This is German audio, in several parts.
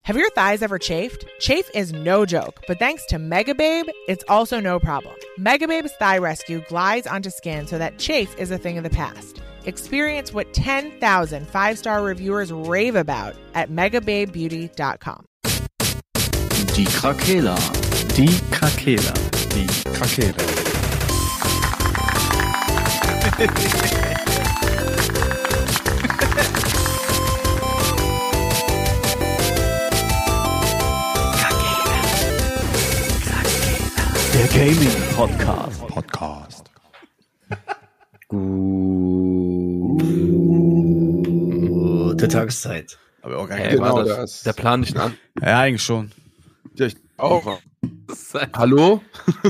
Have your thighs ever chafed? Chafe is no joke, but thanks to Megababe, it's also no problem. Megababe's Thigh Rescue glides onto skin so that chafe is a thing of the past. Experience what 10,000 five-star reviewers rave about at megababebeauty.com. Die Krakela. Die Krakela. Die Krakela. Der Gaming Podcast. Gute Tageszeit. Aber auch gar Genau das. Der Plan nicht an. Ja, eigentlich schon. Ja, ich auch. Hallo?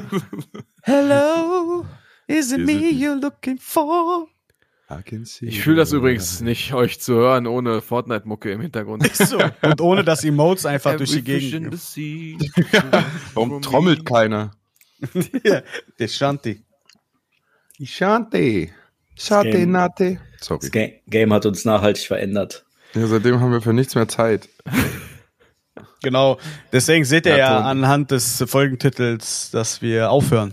Hello, is it me you're looking for? Ich fühle das übrigens nicht, euch zu hören, ohne Fortnite-Mucke im Hintergrund. So. Und ohne dass Emotes einfach durch die Gegend. Warum trommelt keiner? Ja, der Shanti. Ishante. Shate nate. Das Sorry. Game hat uns nachhaltig verändert. Ja, seitdem haben wir für nichts mehr Zeit. Genau, deswegen seht ihr Ja, ja Ton. anhand des Folgentitels, dass wir aufhören.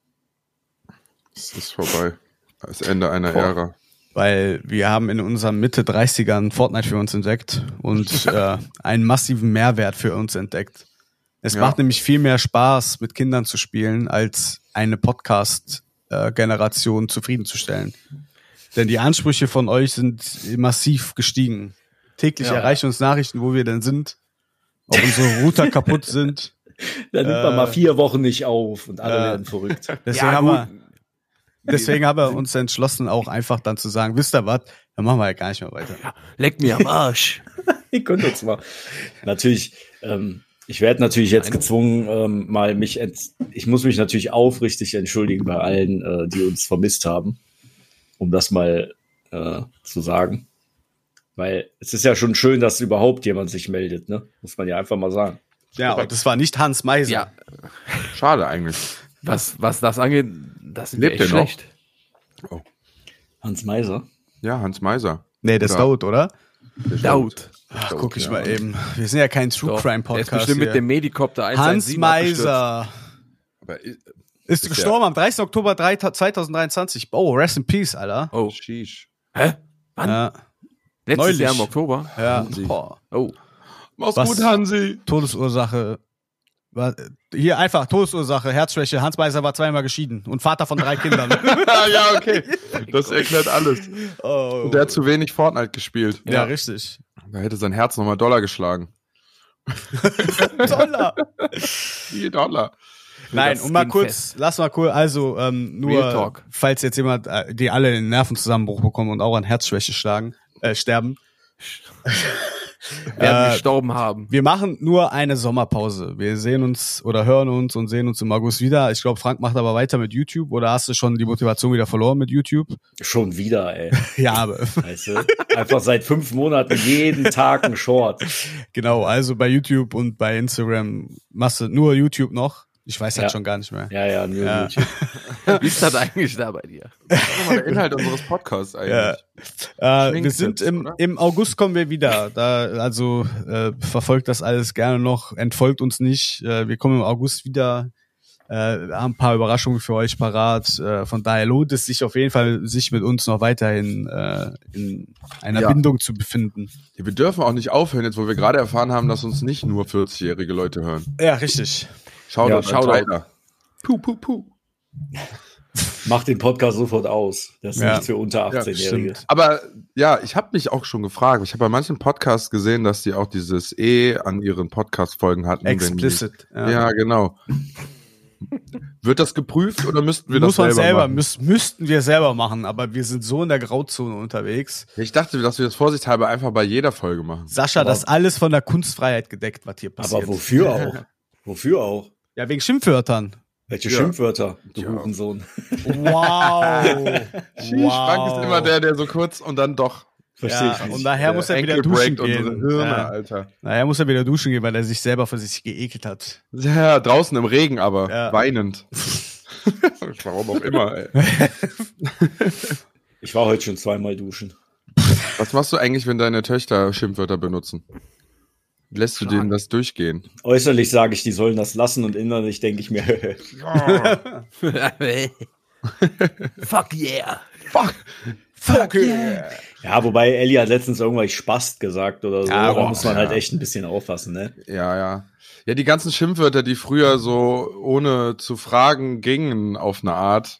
Es ist vorbei. Das Ende einer Ära. Weil wir haben in unseren Mitte 30ern Fortnite für uns entdeckt und einen massiven Mehrwert für uns entdeckt. Es macht nämlich viel mehr Spaß, mit Kindern zu spielen, als eine Podcast-Generation zufriedenzustellen. Denn die Ansprüche von euch sind massiv gestiegen. Täglich erreichen uns Nachrichten, wo wir denn sind, ob unsere Router kaputt sind. Da nimmt man mal 4 Wochen nicht auf und alle werden verrückt. Deswegen haben wir uns entschlossen, auch einfach dann zu sagen, wisst ihr was, dann machen wir ja gar nicht mehr weiter. Leck mir am Arsch. Ihr könnt uns mal. Natürlich, ich werde natürlich jetzt gezwungen, ich muss mich natürlich aufrichtig entschuldigen bei allen, die uns vermisst haben, um das mal zu sagen. Weil es ist ja schon schön, dass überhaupt jemand sich meldet, ne? Muss man ja einfach mal sagen. Ja, und das war nicht Hans Meiser. Ja, Schade eigentlich. was das angeht, das sind Lebt wir echt der noch? schlecht. Hans Meiser. Ja, Hans Meiser. Nee, der ist Oder- tot, oder? Laut. Ach, guck ich mal eben. Wir sind ja kein True Crime Der ist Podcast bestimmt hier. mit dem Medikopter 117 Hans abgestürzt. Meiser Aber ist gestorben am 30. Oktober 2023. Oh, rest in peace, Alter. Oh, Sheesh. hä? Wann? Ja, Letztes neulich. Jahr im Oktober? ja. Boah. Oh. Mach's Was? gut, Hansi. Todesursache. Hier einfach Todesursache, Herzschwäche. Hans Meiser war 2-mal geschieden und Vater von 3 Kindern. Ja, okay. Das erklärt alles. Oh. Und der hat zu wenig Fortnite gespielt. Ja, richtig. Da hätte sein Herz nochmal Dollar geschlagen. Dollar. $4. Nein, das und mal Skinfest. kurz, lass mal kurz, also Real nur, Talk. falls jetzt jemand, die alle einen Nervenzusammenbruch bekommen und auch an Herzschwäche sterben. Werden gestorben haben. Wir machen nur eine Sommerpause. Wir sehen uns oder hören uns und sehen uns im August wieder. Ich glaube, Frank macht aber weiter mit YouTube. Oder hast du schon die Motivation wieder verloren mit YouTube? Schon wieder, ey. Ja, aber Weißt du? Einfach seit 5 Monaten jeden Tag ein Short. genau. Also bei YouTube und bei Instagram machst du nur YouTube noch. Ich weiß halt Ja. schon gar nicht mehr. Ja, nur Ja. YouTube. Wie ist das eigentlich da bei dir? Das ist mal der Inhalt unseres Podcasts eigentlich. Wir Schminktipps, sind oder? im August kommen wir wieder. Also verfolgt das alles gerne noch. Entfolgt uns nicht. Wir kommen im August wieder. Haben ein paar Überraschungen für euch parat. Von daher lohnt es sich auf jeden Fall, sich mit uns noch weiterhin in einer Ja. Bindung zu befinden. Ja, wir dürfen auch nicht aufhören, jetzt wo wir gerade erfahren haben, dass uns nicht nur 40-jährige Leute hören. Ja, richtig. Shoutout, Shoutout. weiter. Puh. Mach den Podcast sofort aus. Das ist Ja. nicht für unter 18-Jährige. stimmt. Aber ja, ich habe mich auch schon gefragt. Ich habe bei manchen Podcasts gesehen, dass die auch dieses an ihren Podcast-Folgen hatten. wenn die- Explicit. Ja, genau. Wird das geprüft oder müssten wir Muss das man selber selber, machen? müssten wir selber machen, aber wir sind so in der Grauzone unterwegs. Ich dachte, dass wir das vorsichtshalber einfach bei jeder Folge machen. Sascha, das ist alles von der Kunstfreiheit gedeckt, was hier passiert. Aber wofür auch? Wofür auch? Ja, wegen Schimpfwörtern. Welche Ja. Schimpfwörter, du Ja. Hurensohn? Wow. Frank ist immer der so kurz und dann doch. Verstehe Ja, ich nicht. und nachher muss er wieder Ankle duschen breakt unsere gehen. Hirne, Ja. Alter. Nachher muss er wieder duschen gehen, weil er sich selber für sich geekelt hat. Ja, draußen im Regen aber, Ja. weinend. Warum auch immer, ey. Ich war heute schon 2-mal duschen. Was machst du eigentlich, wenn deine Töchter Schimpfwörter benutzen? lässt du denen das durchgehen? Äußerlich sage ich, die sollen das lassen und innerlich denke ich mir, Fuck yeah. Fuck yeah. ja, wobei Ellie hat letztens irgendwas Spast gesagt oder so. Ja, Da muss man ja. halt echt ein bisschen aufpassen, ne? Ja. Ja, die ganzen Schimpfwörter, die früher so ohne zu fragen gingen auf eine Art,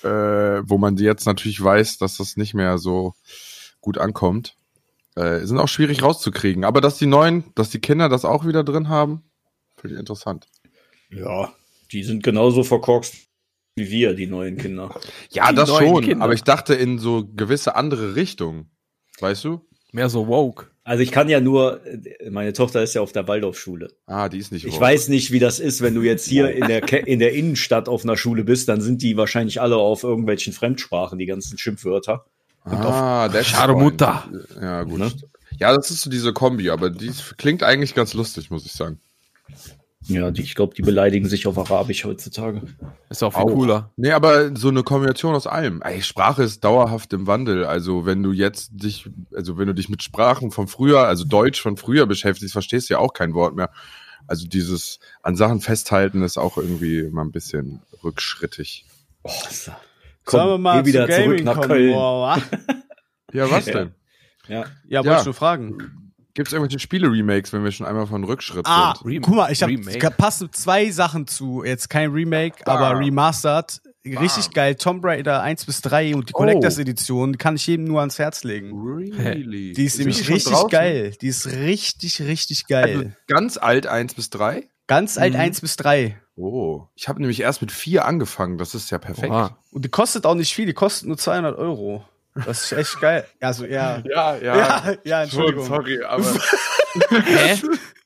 wo man jetzt natürlich weiß, dass das nicht mehr so gut ankommt, sind auch schwierig rauszukriegen. Aber dass die Kinder das auch wieder drin haben, finde ich interessant. Ja, die sind genauso verkorkst wie wir, die neuen Kinder. Ja, Die das neuen schon, Kinder. aber ich dachte in so gewisse andere Richtungen. Weißt du? Mehr so woke. Also ich kann ja nur, meine Tochter ist ja auf der Waldorfschule. Ah, die ist nicht Ich woke. weiß nicht, wie das ist, wenn du jetzt hier in der Innenstadt auf einer Schule bist, dann sind die wahrscheinlich alle auf irgendwelchen Fremdsprachen, die ganzen Schimpfwörter. Das Schade Mutter. Ja, gut. Ne? Ja, das ist so diese Kombi, aber die klingt eigentlich ganz lustig, muss ich sagen. Ja, ich glaube, die beleidigen sich auf Arabisch heutzutage. Ist auch viel cooler. Nee, aber so eine Kombination aus allem. Ey, Sprache ist dauerhaft im Wandel. Also wenn du dich mit Sprachen von früher, also Deutsch von früher beschäftigst, verstehst du ja auch kein Wort mehr. Also dieses an Sachen festhalten ist auch irgendwie immer ein bisschen rückschrittig. Oh, so. Sollen wir mal geh wieder zu Gaming zurück nach kommen? Köln. Boah. Ja, was Ja. denn? Ja. Ja, wollte ich nur fragen. Gibt es irgendwelche Spiele-Remakes, wenn wir schon einmal von Rückschritt sind? Guck mal, ich Remake. habe passen 2 Sachen zu. Jetzt kein Remake, aber Remastered. Richtig geil. Tomb Raider 1 bis 3 und die Collectors Edition, die kann ich jedem nur ans Herz legen. Really? Die ist nämlich richtig geil. Die ist richtig, richtig geil. Also ganz alt 1 bis 3? Ganz alt 1 bis 3. Oh, ich habe nämlich erst mit 4 angefangen. Das ist ja perfekt. Oha. Und die kostet auch nicht viel, die kostet nur 200 €. Das ist echt geil. Also, ja. Ja, Entschuldigung. Sorry, aber Hä?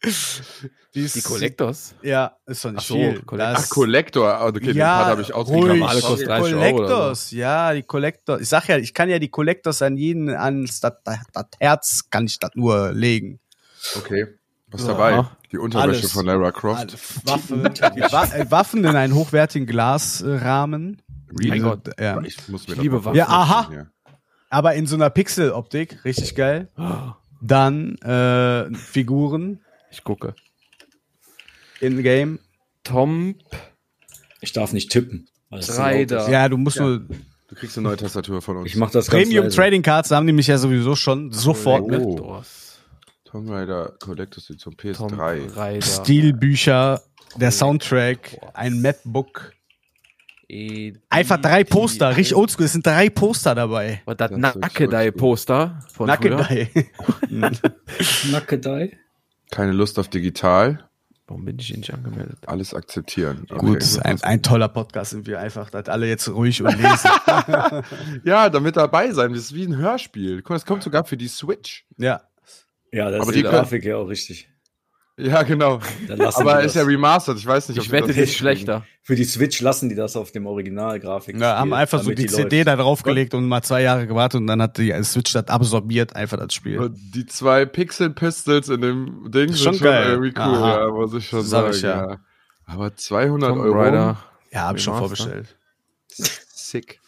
Die, ist, Die Collectors? Ja, ist doch nicht Ach so, viel. Collectors. Das- Collector, okay, den ja, Part habe ich ruhig. ausgeklammert. Normale kostet 30 € oder Collectors, ja, die Collectors. Ich sag ja, ich kann ja die Collectors an jeden, ans das Herz kann ich das nur legen. Okay, was Ja. dabei? Die Unterwäsche Alles. von Lara Croft. Waffen in einen hochwertigen Glasrahmen. Mein Gott. Ja. Ich muss mir Ich liebe das mal Waffen. Ja, aha. hier. Aber in so einer Pixel-Optik, richtig geil. Dann Figuren Ich gucke. in-game. Tom Ich darf nicht tippen. weil es so Raider. laut ist. Ja, du musst nur Du kriegst eine neue Tastatur von uns. Ich mach das ganz Premium leise. Trading Cards haben die mich ja sowieso schon sofort mit. Collectors. Tomb Raider Collectors Edition Tom PS3. Raider. Stilbücher, der Soundtrack, ein Mapbook. Einfach 3 Poster, richtig oldschool. Es sind 3 Poster dabei. Was das Das ist Nackedei-Poster von früher? Nackedei. Nackedei. Keine Lust auf digital. Warum bin ich hier nicht angemeldet? Alles akzeptieren. Gut, Okay. ein toller Podcast sind wir einfach, dass alle jetzt ruhig und lesen. Ja, damit dabei sein. Das ist wie ein Hörspiel. Guck mal, das kommt sogar für die Switch. Ja. Ja, das Aber ist die die Grafik ja auch richtig. Ja, genau. Dann lassen Aber die ist ja das. remastered. Ich weiß nicht, Ich wette, das die ist schlechter. Für die Switch lassen die das auf dem Original-Grafik. Ja, haben einfach so die CD da draufgelegt und mal 2 Jahre gewartet und dann hat die Switch das absorbiert, einfach das Spiel. Und die 2 Pixel Pistols in dem Ding Ist sind schon geil. irgendwie cool, Aha. ja, muss ich schon Sag sagen. ich, ja. Aber 200 Tomb Euro. Raider. Ja, hab ich schon Remaster. vorbestellt. Sick.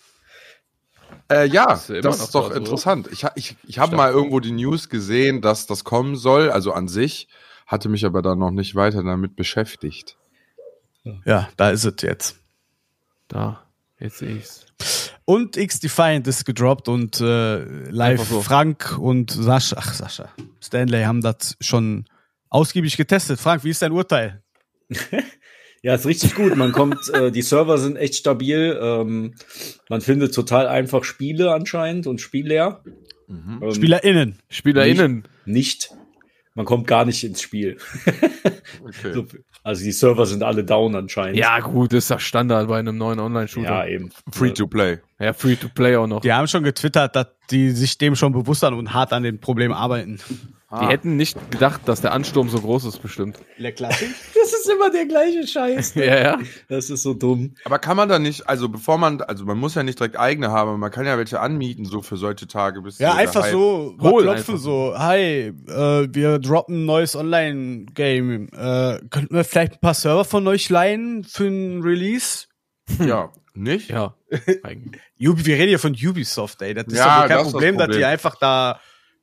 Ja, Ist ja immer das noch ist doch da so. interessant. Ich habe mal irgendwo die News gesehen, dass das kommen soll, also an sich, hatte mich aber dann noch nicht weiter damit beschäftigt. Ja, da ist es jetzt. Da, jetzt sehe ich's. Und X-Defiant ist gedroppt und live Einfach so. Frank und Sascha, Stanley haben das schon ausgiebig getestet. Frank, wie ist dein Urteil? Ja, ist richtig gut. Man kommt, die Server sind echt stabil. Man findet total einfach Spiele anscheinend und spielleer. SpielerInnen. SpielerInnen. Nicht. Man kommt gar nicht ins Spiel. Okay. So, also die Server sind alle down anscheinend. Ja, gut, ist das Standard bei einem neuen Online-Shooter. Ja, eben. Free to play. Ja, Free-to-Play auch noch. Die haben schon getwittert, dass die sich dem schon bewusst sind und hart an den Problemen arbeiten. Die hätten nicht gedacht, dass der Ansturm so groß ist, bestimmt. Das ist immer der gleiche Scheiß. Ja, ja. Das ist so dumm. Aber kann man da nicht, also man muss ja nicht direkt eigene haben, aber man kann ja welche anmieten, so für solche Tage. Bis Ja, der einfach Hype- so, Hol klopfen einfach. so, hi, wir droppen ein neues Online-Game. Könnten wir vielleicht ein paar Server von euch leihen für ein Release? Ja, nicht? Ja. Eigentlich. Wir reden hier von Ubisoft, ey. Das ist Ja, doch wohl kein das ist das Problem, dass die Problem. einfach da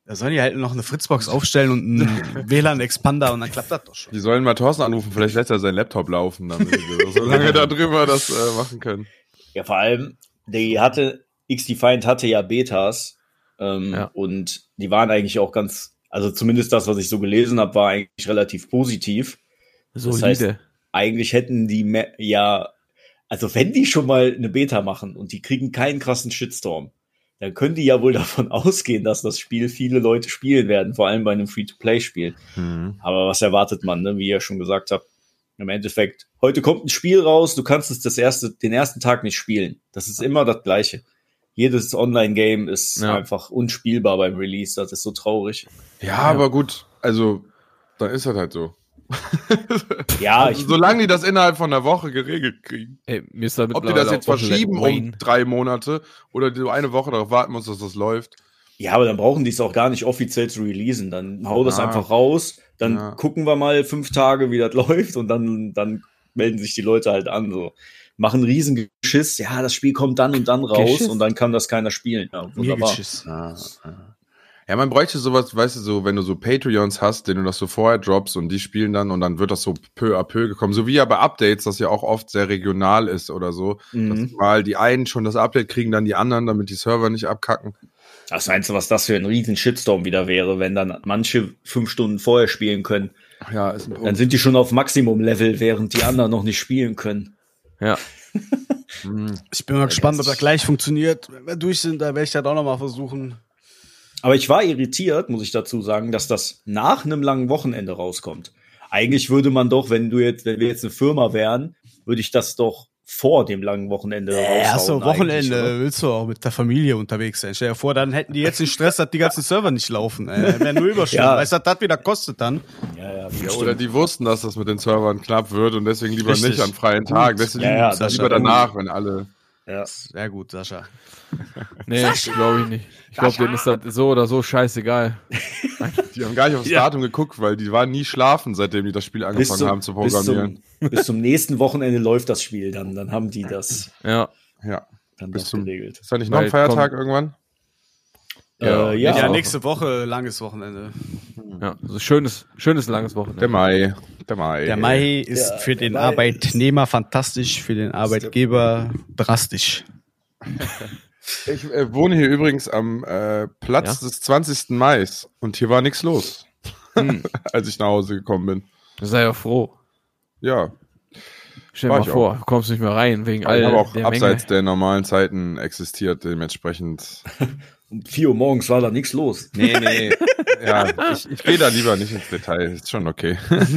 Da sollen die halt noch eine Fritzbox aufstellen und einen WLAN-Expander und dann klappt das doch schon. Die sollen mal Thorsten anrufen, vielleicht lässt er seinen Laptop laufen, damit wir so lange da drüber das machen können. Ja, vor allem, X-Defiant hatte ja Betas und die waren eigentlich auch ganz, also zumindest das, was ich so gelesen habe, war eigentlich relativ positiv. Solide. Das heißt, eigentlich hätten die also wenn die schon mal eine Beta machen und die kriegen keinen krassen Shitstorm, dann können die ja wohl davon ausgehen, dass das Spiel viele Leute spielen werden, vor allem bei einem Free-to-Play-Spiel. Aber was erwartet man, ne? Wie ihr schon gesagt habt, im Endeffekt, heute kommt ein Spiel raus, du kannst es den ersten Tag nicht spielen. Das ist immer das Gleiche. Jedes Online-Game ist einfach unspielbar beim Release, das ist so traurig. Ja, aber gut, also, dann ist das halt so. Ja, also, solange die das innerhalb von einer Woche geregelt kriegen. Ey, mir ist da Ob die das jetzt verschieben um 3 Monate oder du eine Woche darauf warten musst, dass das läuft. Ja, aber dann brauchen die es auch gar nicht offiziell zu releasen. Dann hau das einfach raus, dann gucken wir mal 5 Tage, wie das läuft und dann melden sich die Leute halt an. So. Machen riesen Geschiss, ja, das Spiel kommt dann und dann raus und dann kann das keiner spielen. Ja, wunderbar. Ja, man bräuchte sowas, weißt du, so, wenn du so Patreons hast, denen du das so vorher droppst und die spielen dann und dann wird das so peu à peu gekommen. So wie ja bei Updates, das ja auch oft sehr regional ist oder so. Dass mal die einen schon das Update kriegen, dann die anderen, damit die Server nicht abkacken. Was meinst du, was das für ein riesen Shitstorm wieder wäre, wenn dann manche 5 Stunden vorher spielen können? Ja, ist ein Punkt. Dann sind die schon auf Maximum-Level, während die anderen noch nicht spielen können. Ja. Ich bin mal gespannt, ob das gleich funktioniert. Wenn wir durch sind, da werde ich das auch nochmal versuchen. Aber ich war irritiert, muss ich dazu sagen, dass das nach einem langen Wochenende rauskommt. Eigentlich würde man doch, wenn wir jetzt eine Firma wären, würde ich das doch vor dem langen Wochenende raushauen. Ja, so Wochenende willst du auch mit der Familie unterwegs sein. Stell dir vor, dann hätten die jetzt den Stress, dass die ganzen Server nicht laufen. Wäre nur Überstunden. Weißt du, was das wieder kostet dann? Ja, oder die wussten, dass das mit den Servern knapp wird und deswegen lieber Richtig. nicht an freien Tagen. Deswegen lieber danach, wenn alle... Ja. Sehr gut, Sascha. Nee, glaube ich nicht. Ich glaube, denen ist das so oder so scheißegal. Die haben gar nicht aufs Datum geguckt, weil die waren nie schlafen, seitdem die das Spiel angefangen haben zu programmieren. Bis zum nächsten Wochenende läuft das Spiel, dann haben die das Ja. dann Bis das zum geregelt. Ist da nicht noch ein Feiertag irgendwann? Ja, nächste Woche langes Wochenende. Ja, so schönes langes Wochenende. Der Mai. Der Mai ist für den Arbeitnehmer fantastisch, für den Arbeitgeber drastisch. Ich wohne hier übrigens am Platz des 20. Mai und hier war nichts los, als ich nach Hause gekommen bin. Sei ja froh. Ja. Stell dir mal vor, du kommst nicht mehr rein wegen all der Menge. Ich habe auch der abseits Menge. der normalen Zeiten existiert, dementsprechend. Um 4 Uhr morgens war da nichts los. Nee. Ja, ich gehe da lieber nicht ins Detail. Ist schon okay.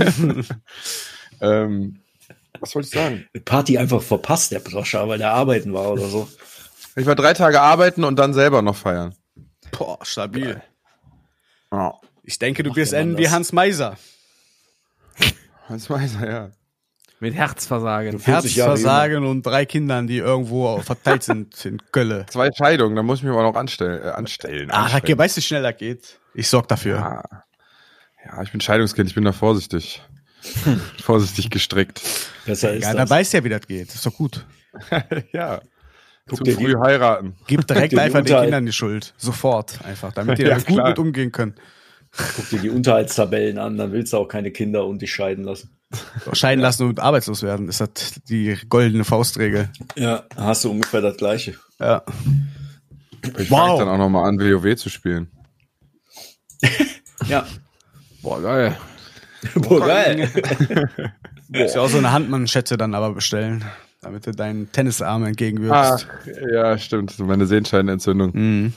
Was wollte ich sagen? Party einfach verpasst, der Broscher, weil der arbeiten war oder so. Ich war 3 Tage arbeiten und dann selber noch feiern. Boah, stabil. Ja. Ich denke, du wirst enden wie Hans Meiser. Hans Meiser, ja. Mit Herzversagen. 40 Jahre Herzversagen und 3 Kindern, die irgendwo verteilt sind in Köln. 2 Scheidungen, da muss ich mich aber noch anstellen. Weißt du, wie schnell das geht? Ich sorg dafür. Ja, ich bin Scheidungskind, ich bin da vorsichtig. Vorsichtig gestrickt. Besser ist Ja, das. da weißt du ja, wie das geht. Ist doch gut. Ja. Zu dir früh heiraten. Gib direkt den einfach den Unterhalt. Kindern die Schuld. Sofort einfach, damit die Ja, da gut klar. mit umgehen können. Guck dir die Unterhaltstabellen an, dann willst du auch keine Kinder und dich scheiden lassen. Scheiden lassen und arbeitslos werden, ist das die goldene Faustregel. Ja, hast du ungefähr das Gleiche. Ja. Ich fange dann auch nochmal an, WoW zu spielen. Ja. Boah, geil. Boah, geil. Ist ja auch so eine Handmanschette dann aber bestellen, damit du deinen Tennisarm entgegenwirkst. Ja, stimmt. Meine Sehenscheidenentzündung. Mhm.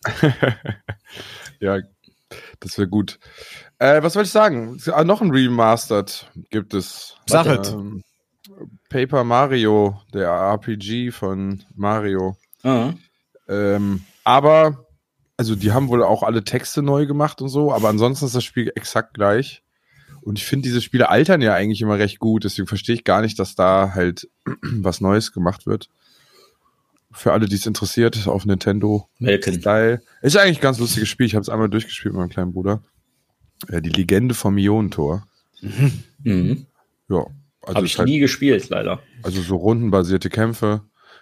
Ja, das wäre gut. Was wollte ich sagen? Noch ein Remastered gibt es. Sag es. Paper Mario, der RPG von Mario. Ah. Aber, also die haben wohl auch alle Texte neu gemacht und so, aber ansonsten ist das Spiel exakt gleich. Und ich finde, diese Spiele altern ja eigentlich immer recht gut, deswegen verstehe ich gar nicht, dass da halt was Neues gemacht wird. Für alle, die es interessiert, auf Nintendo Melken. Style. Ist eigentlich ein ganz lustiges Spiel. Ich habe es einmal durchgespielt mit meinem kleinen Bruder. Die Legende vom Ionentor. Mhm. Ja. Also Habe ich nie gespielt, leider. also so rundenbasierte Kämpfe.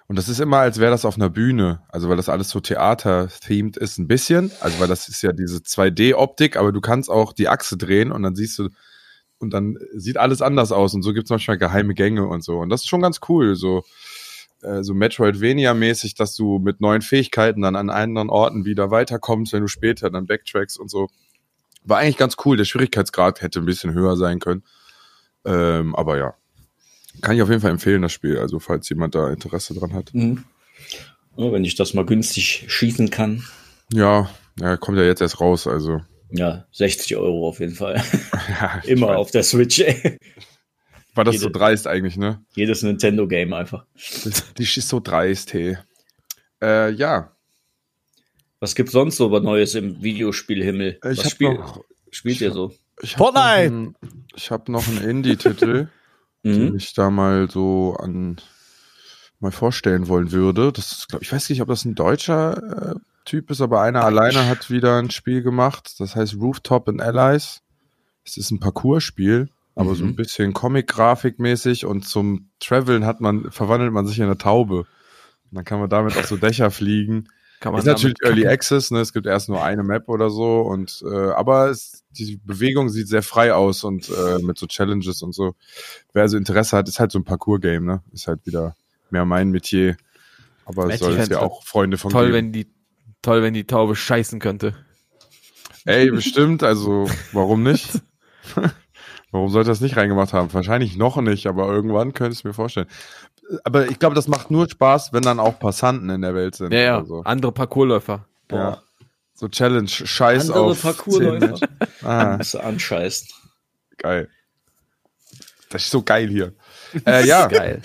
Und das ist immer, als wäre das auf einer Bühne. Also weil das alles so Theater-themed ist ein bisschen. Also weil das ist ja diese 2D-Optik, aber du kannst auch die Achse drehen und dann siehst du, und dann sieht alles anders aus. Und so gibt es manchmal geheime Gänge und so. Und das ist schon ganz cool, so Metroidvania-mäßig, dass du mit neuen Fähigkeiten dann an anderen Orten wieder weiterkommst, wenn du später dann backtrackst und so. War eigentlich ganz cool. Der Schwierigkeitsgrad hätte ein bisschen höher sein können. Aber ja. Kann ich auf jeden Fall empfehlen, das Spiel, also falls jemand da Interesse dran hat. Mhm. Ja, wenn ich das mal günstig schießen kann. Ja, kommt ja jetzt erst raus, also. Ja, 60 € auf jeden Fall. Ja, Immer auf der Switch, ey. War das so dreist eigentlich, ne? Jedes Nintendo-Game einfach. Die ist so dreist, hey. Ja. Was gibt's sonst so Neues im Videospielhimmel? Was spielt ihr so? Fortnite! Ich habe noch einen Indie-Titel, den ich da mal so mal vorstellen wollen würde. Das ist, ich weiß nicht, ob das ein deutscher Typ ist, aber einer alleine hat wieder ein Spiel gemacht. Das heißt Rooftop and Allies. Es ist ein Parcours-Spiel, aber so ein bisschen Comic-Grafik-mäßig, und zum Traveln verwandelt man sich in eine Taube. Und dann kann man damit auf so Dächer fliegen. Ist natürlich Early Access, ne? Es gibt erst nur eine Map oder so, und aber die Bewegung sieht sehr frei aus und mit so Challenges und so. Wer also Interesse hat, ist halt so ein Parcours-Game, ne? Ist halt wieder mehr mein Metier. Aber es soll es ja auch Freunde von geben. Toll, wenn die Taube scheißen könnte. Ey, bestimmt, also warum nicht? Warum sollte das nicht reingemacht haben? Wahrscheinlich noch nicht, aber irgendwann könnte ich es mir vorstellen. Aber ich glaube, das macht nur Spaß, wenn dann auch Passanten in der Welt sind. Ja, oder so. Andere Parcoursläufer. Ja. So Challenge, Scheiß andere auf Parcoursläufer. 10. Was du anscheißt. Geil. Das ist so geil hier. Ja. Geil.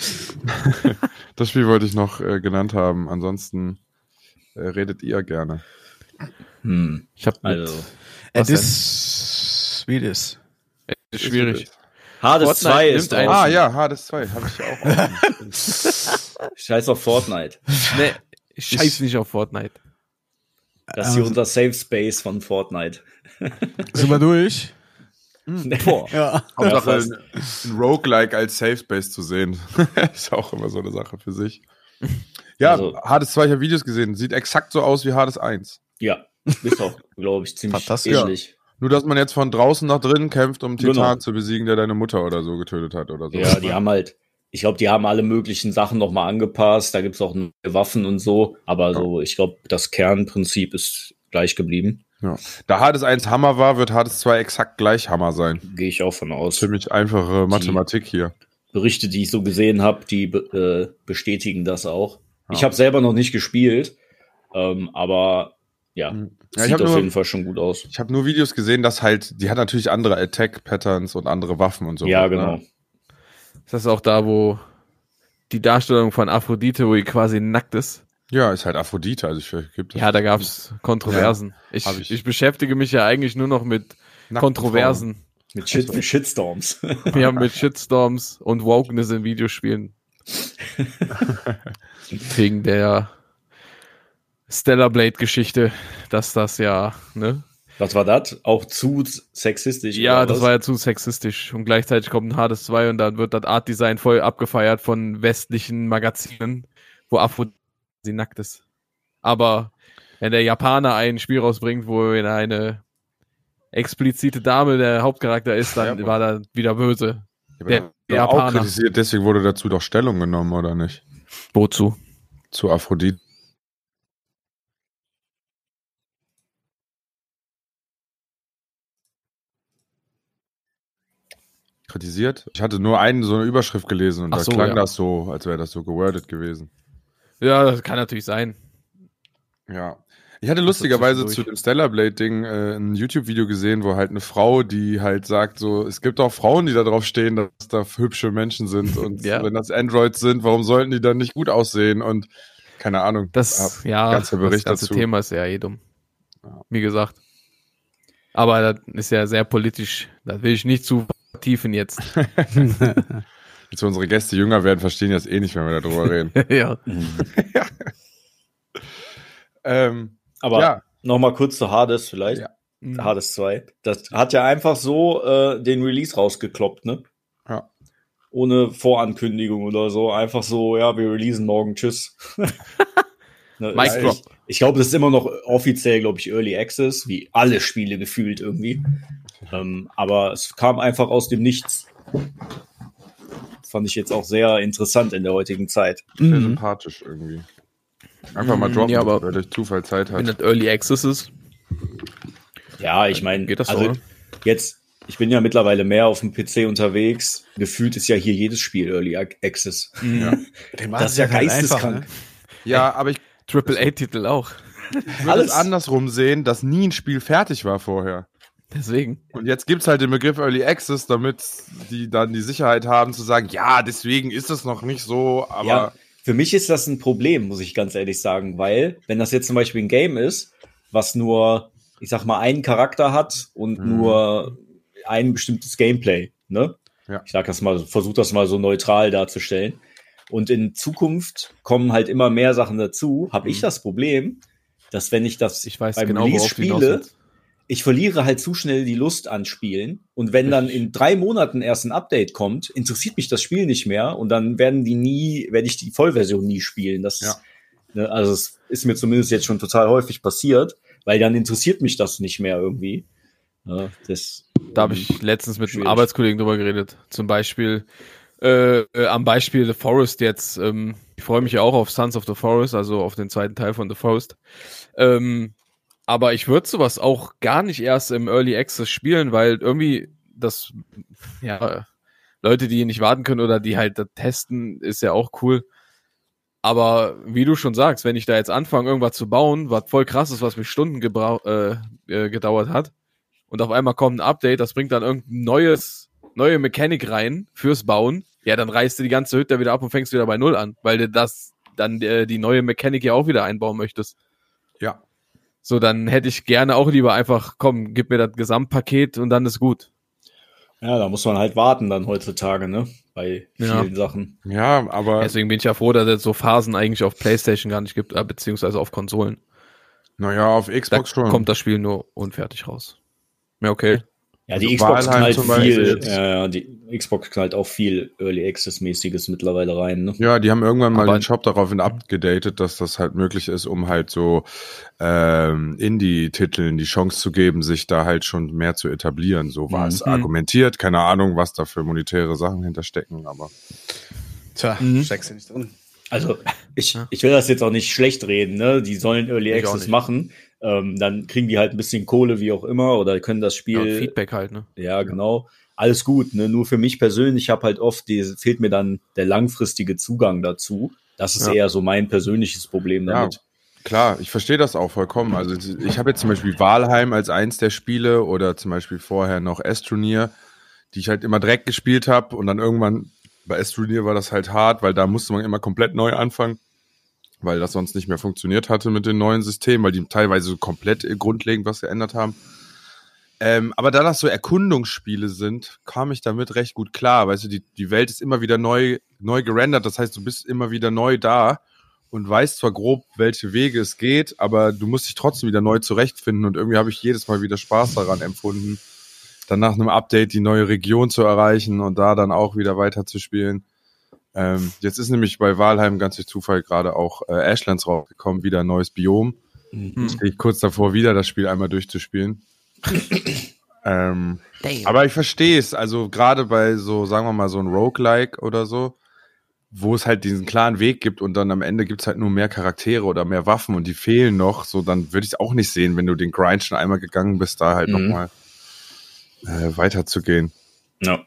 Das Spiel wollte ich noch genannt haben. Ansonsten redet ihr gerne. Ich habe Swedish. Ist schwierig. Hades 2 ist draußen. Ja, Hades 2 habe ich auch. Scheiß auf Fortnite. Nee, ich scheiß nicht auf Fortnite. Das ist hier unser Safe Space von Fortnite. Sind wir durch? Boah. Ja. Hauptsache ein Roguelike als Safe Space zu sehen. Ist auch immer so eine Sache für sich. Ja, also, Hades 2, ich habe Videos gesehen. Sieht exakt so aus wie Hades 1. Ja, ist auch, glaube ich, ziemlich ähnlich. Ja. Nur, dass man jetzt von draußen nach drinnen kämpft, um Titan zu besiegen, der deine Mutter oder so getötet hat oder so. Ja, die haben halt, ich glaube, die haben alle möglichen Sachen nochmal angepasst. Da gibt's auch neue Waffen und so. Aber so, ich glaube, das Kernprinzip ist gleich geblieben. Ja. Da Hades 1 Hammer war, wird Hades 2 exakt gleich Hammer sein. Gehe ich auch von aus. Ziemlich einfache Mathematik hier. Berichte, die ich so gesehen habe, die bestätigen das auch. Ja. Ich habe selber noch nicht gespielt, aber ja, sieht auf jeden Fall schon gut aus. Ich habe nur Videos gesehen, dass halt, die hat natürlich andere Attack-Patterns und andere Waffen und so. Ja, genau. Ne? Ist das auch da, wo die Darstellung von Aphrodite, wo die quasi nackt ist? Ja, ist halt Aphrodite. Also ja, da gab es Kontroversen. Ja, ich beschäftige mich ja eigentlich nur noch mit Kontroversen. Mit Shitstorms. Ja, mit Shitstorms und Wokeness in Videospielen. Wegen der Stellar Blade-Geschichte, dass das ja, ne? Was war das? Auch zu sexistisch? Ja, das war ja zu sexistisch. Und gleichzeitig kommt ein Hades 2 und dann wird das Art-Design voll abgefeiert von westlichen Magazinen, wo Aphrodite nackt ist. Aber wenn der Japaner ein Spiel rausbringt, wo eine explizite Dame der Hauptcharakter ist, dann war er wieder böse. Der Japaner. Auch kritisiert, deswegen wurde dazu doch Stellung genommen, oder nicht? Wozu? Zu Aphrodite. Kritisiert? Ich hatte nur so eine Überschrift gelesen und da klang das so, als wäre das so gewordet gewesen. Ja, das kann natürlich sein. Ja. Ich hatte lustigerweise zu dem Stellar Blade-Ding ein YouTube-Video gesehen, wo halt eine Frau, die halt sagt, so, es gibt auch Frauen, die da drauf stehen, dass da hübsche Menschen sind und wenn das Androids sind, warum sollten die dann nicht gut aussehen und keine Ahnung. Das ganze Bericht das ganze dazu. Thema ist ja dumm. Ja. Wie gesagt. Aber das ist ja sehr politisch. Das will ich nicht zu vertiefen jetzt. Jetzt, wenn unsere Gäste jünger werden, verstehen die das eh nicht, wenn wir darüber reden. Ja. Aber nochmal kurz zu Hades vielleicht. Ja. Hades 2. Das hat ja einfach so den Release rausgekloppt, ne? Ja. ohne Vorankündigung oder so. Einfach so, ja, wir releasen morgen, tschüss. Ne, Mic drop. ich glaube, das ist immer noch offiziell, glaube ich, Early Access, wie alle Spiele gefühlt irgendwie. Aber es kam einfach aus dem Nichts. Fand ich jetzt auch sehr interessant in der heutigen Zeit. Sehr sympathisch irgendwie. Einfach mal droppen, ja, aber wer durch Zufall Zeit Wenn hat. das Early Access ist, Ja, ich meine, geht das so, also oder? jetzt, ich bin ja mittlerweile mehr auf dem PC unterwegs. Gefühlt ist ja hier jedes Spiel Early Access. Ja. Das ist ja geisteskrank. ne? Ja, aber ich AAA-Titel auch. würde Alles. es andersrum sehen, dass nie ein Spiel fertig war vorher. Deswegen. Und jetzt gibt's halt den Begriff Early Access, damit die dann die Sicherheit haben zu sagen, ja, deswegen ist es noch nicht so, aber Ja, für mich ist das ein Problem, muss ich ganz ehrlich sagen, weil, wenn das jetzt zum Beispiel ein Game ist, was nur, ich sag mal, einen Charakter hat und nur ein bestimmtes Gameplay, ne? Ja. Ich sag das mal, versuch das mal so neutral darzustellen. Und in Zukunft kommen halt immer mehr Sachen dazu, habe ich das Problem, dass wenn ich das Ich weiß beim genau, Release worauf du hinaus spiele, willst. ich verliere halt zu schnell die Lust an Spielen. Und wenn dann in 3 Monaten erst ein Update kommt, interessiert mich das Spiel nicht mehr. Und dann werde ich die Vollversion nie spielen. Das, Ja. ne, also es ist mir zumindest jetzt schon total häufig passiert, weil dann interessiert mich das nicht mehr irgendwie. Ja, Da habe ich letztens mit einem Schwierig. Arbeitskollegen drüber geredet. Zum Beispiel am Beispiel The Forest jetzt. Ich freue mich ja auch auf Sons of the Forest, also auf den zweiten Teil von The Forest. Aber ich würde sowas auch gar nicht erst im Early Access spielen, weil irgendwie das, ja, Leute, die nicht warten können oder die halt das testen, ist ja auch cool. Aber wie du schon sagst, wenn ich da jetzt anfange, irgendwas zu bauen, was voll krass ist, was mich Stunden gedauert hat, und auf einmal kommt ein Update, das bringt dann irgendein neue Mechanik rein fürs Bauen, ja, dann reißt du die ganze Hütte wieder ab und fängst wieder bei Null an, weil du das dann die neue Mechanik ja auch wieder einbauen möchtest. ja. So, dann hätte ich gerne auch lieber einfach, komm, gib mir das Gesamtpaket und dann ist gut. Ja, da muss man halt warten dann heutzutage, ne? Bei Ja. vielen Sachen. Ja, aber Deswegen bin ich ja froh, dass es so Phasen eigentlich auf PlayStation gar nicht gibt, beziehungsweise auf Konsolen. naja, auf Da Xbox schon. kommt das Spiel nur unfertig raus. Ja, okay. Ja, die Also Xbox Valheim knallt zum Beispiel viel, jetzt. ja, die Xbox knallt auch viel Early Access-mäßiges mittlerweile rein, ne? Ja, die haben irgendwann mal Aber- den Shop daraufhin abgedatet, dass das halt möglich ist, um halt so Indie-Titeln die Chance zu geben, sich da halt schon mehr zu etablieren. So war es argumentiert. Keine Ahnung, was da für monetäre Sachen hinterstecken, aber Tja, steckst du nicht drin. Also, ich will das jetzt auch nicht schlecht reden, ne? Die sollen Early Ich auch Access nicht. machen. Dann kriegen die halt ein bisschen Kohle, wie auch immer, oder können das Ja, Spiel. und Feedback halt, ne? Ja, genau. Alles gut, ne? Nur für mich persönlich habe halt oft, fehlt mir dann der langfristige Zugang dazu. Das ist Ja. eher so mein persönliches Problem damit. klar, ich verstehe das auch vollkommen. Also ich habe jetzt zum Beispiel Valheim als eins der Spiele oder zum Beispiel vorher noch Astroneer, die ich halt immer direkt gespielt habe und dann irgendwann bei Astroneer war das halt hart, weil da musste man immer komplett neu anfangen, weil das sonst nicht mehr funktioniert hatte mit den neuen Systemen, weil die teilweise so komplett grundlegend was geändert haben. Aber da das so Erkundungsspiele sind, kam ich damit recht gut klar. Weißt du, die Welt ist immer wieder neu gerendert, das heißt, du bist immer wieder neu da und weißt zwar grob, welche Wege es geht, aber du musst dich trotzdem wieder neu zurechtfinden und irgendwie habe ich jedes Mal wieder Spaß daran empfunden, dann nach einem Update die neue Region zu erreichen und da dann auch wieder weiter zu spielen. Jetzt ist nämlich bei Valheim ganz durch Zufall gerade auch Ashlands rausgekommen, wieder ein neues Biom. Jetzt stehe ich kurz davor, wieder das Spiel einmal durchzuspielen. Aber ich verstehe es, also gerade bei so, sagen wir mal, so ein Roguelike oder so, wo es halt diesen klaren Weg gibt und dann am Ende gibt's halt nur mehr Charaktere oder mehr Waffen und die fehlen noch, so dann würde ich es auch nicht sehen, wenn du den Grind schon einmal gegangen bist, da halt nochmal weiterzugehen. Ja.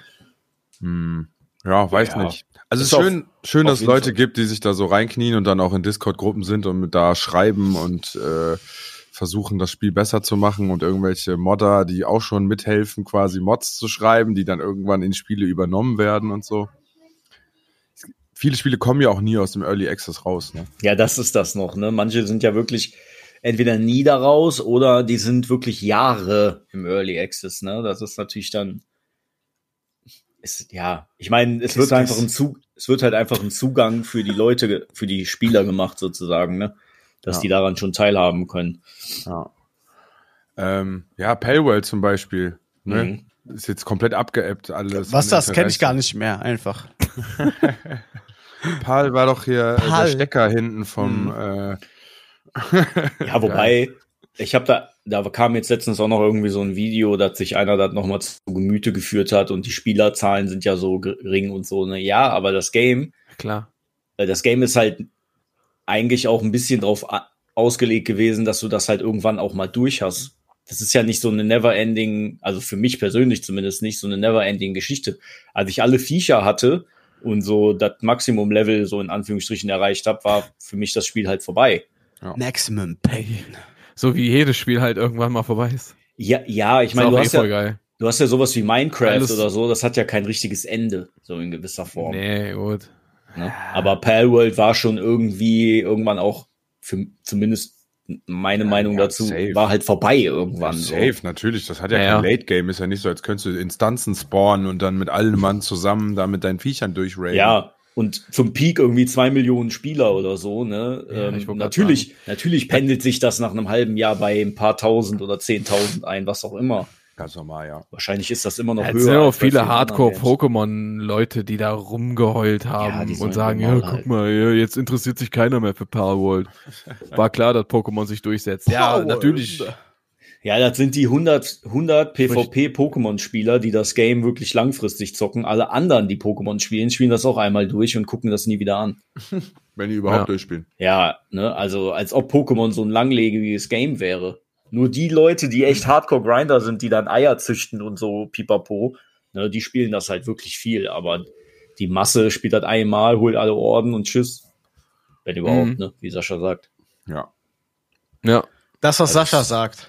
Ja, weiß Ja. nicht. Also es Ist ist schön, auf dass es jeden Leute Fall. gibt, die sich da so reinknien und dann auch in Discord-Gruppen sind und da schreiben und versuchen, das Spiel besser zu machen und irgendwelche Modder, die auch schon mithelfen, quasi Mods zu schreiben, die dann irgendwann in Spiele übernommen werden und so. Viele Spiele kommen ja auch nie aus dem Early Access raus, ne? Ja, das ist das noch, ne? Manche sind ja wirklich entweder nie da raus oder die sind wirklich Jahre im Early Access, ne? Das ist natürlich dann, ich meine, es wird halt einfach ein Zugang für die Leute, für die Spieler gemacht sozusagen, ne? Dass Ja. die daran schon teilhaben können. Ja, Palworld zum Beispiel, ne? ist jetzt komplett abgeebbt alles. Was das kenne ich gar nicht mehr, einfach. PAL war doch hier der PAL. Stecker hinten vom Ja, wobei, da kam jetzt letztens auch noch irgendwie so ein Video, dass sich einer das nochmal zu Gemüte geführt hat und die Spielerzahlen sind ja so gering und so, ne? Ja, aber das Game ist halt eigentlich auch ein bisschen drauf ausgelegt gewesen, dass du das halt irgendwann auch mal durch hast. Das ist ja nicht so eine Never-Ending, also für mich persönlich zumindest nicht so eine Never-Ending Geschichte. Als ich alle Viecher hatte und so das Maximum-Level so in Anführungsstrichen erreicht habe, war für mich das Spiel halt vorbei. Maximum Pain. So wie jedes Spiel halt irgendwann mal vorbei ist. Ja, ich Ist meine, auch du geil. hast ja sowas wie Minecraft Alles- oder so, das hat ja kein richtiges Ende, so in gewisser Form. Nee, gut. Ne? Aber Palworld war schon irgendwie irgendwann auch, für zumindest meine Meinung dazu, safe. war halt vorbei irgendwann. Safe, natürlich. Das hat ja Ja, kein Late-Game. Ist ja nicht so, als könntest du Instanzen spawnen und dann mit allen Mann zusammen da mit deinen Viechern durchraiden. Ja, und zum Peak irgendwie 2 Millionen Spieler oder so, ne? Ja, ich wollte Natürlich pendelt sich das nach einem halben Jahr bei ein paar tausend oder 10.000 ein, was auch immer. Ganz normal, ja. Wahrscheinlich ist das immer noch Es höher. sind auch als bei viele vielen anderen Games. Hardcore-Pokémon-Leute, die da rumgeheult haben die sollen und sagen, normal ja, halt. guck mal, ja, jetzt interessiert sich keiner mehr für Palworld. War klar, dass Pokémon sich durchsetzt. Ja, Palworld. natürlich. Ja, das sind die 100 PvP-Pokémon-Spieler, die das Game wirklich langfristig zocken. Alle anderen, die Pokémon spielen das auch einmal durch und gucken das nie wieder an. Wenn die überhaupt Ja. durchspielen. Ja, ne, also als ob Pokémon so ein langlebiges Game wäre. Nur die Leute, die echt Hardcore-Grinder sind, die dann Eier züchten und so pipapo, ne, die spielen das halt wirklich viel. Aber die Masse spielt das einmal, holt alle Orden und tschüss. Wenn überhaupt, ne, wie Sascha sagt. Ja. Ja. Das, was Sascha sagt.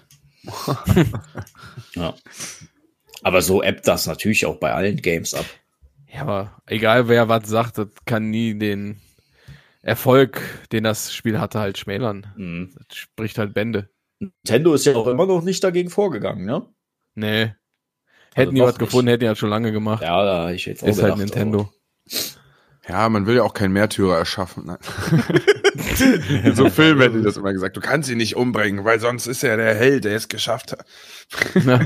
Ja. Aber so ebbt das natürlich auch bei allen Games ab. Ja, aber egal wer was sagt, das kann nie den Erfolg, den das Spiel hatte, halt schmälern. Mhm. Das spricht halt Bände. Nintendo ist ja auch immer noch nicht dagegen vorgegangen, ne? Nee. Hätten die noch was gefunden, hätten die halt schon lange gemacht. Ja, da habe ich jetzt auch Ist halt gedacht, Nintendo. Ja, man will ja auch keinen Märtyrer erschaffen. Nein. In so Filmen hätten die das immer gesagt. Du kannst ihn nicht umbringen, weil sonst ist er der Held, der es geschafft hat. Ja.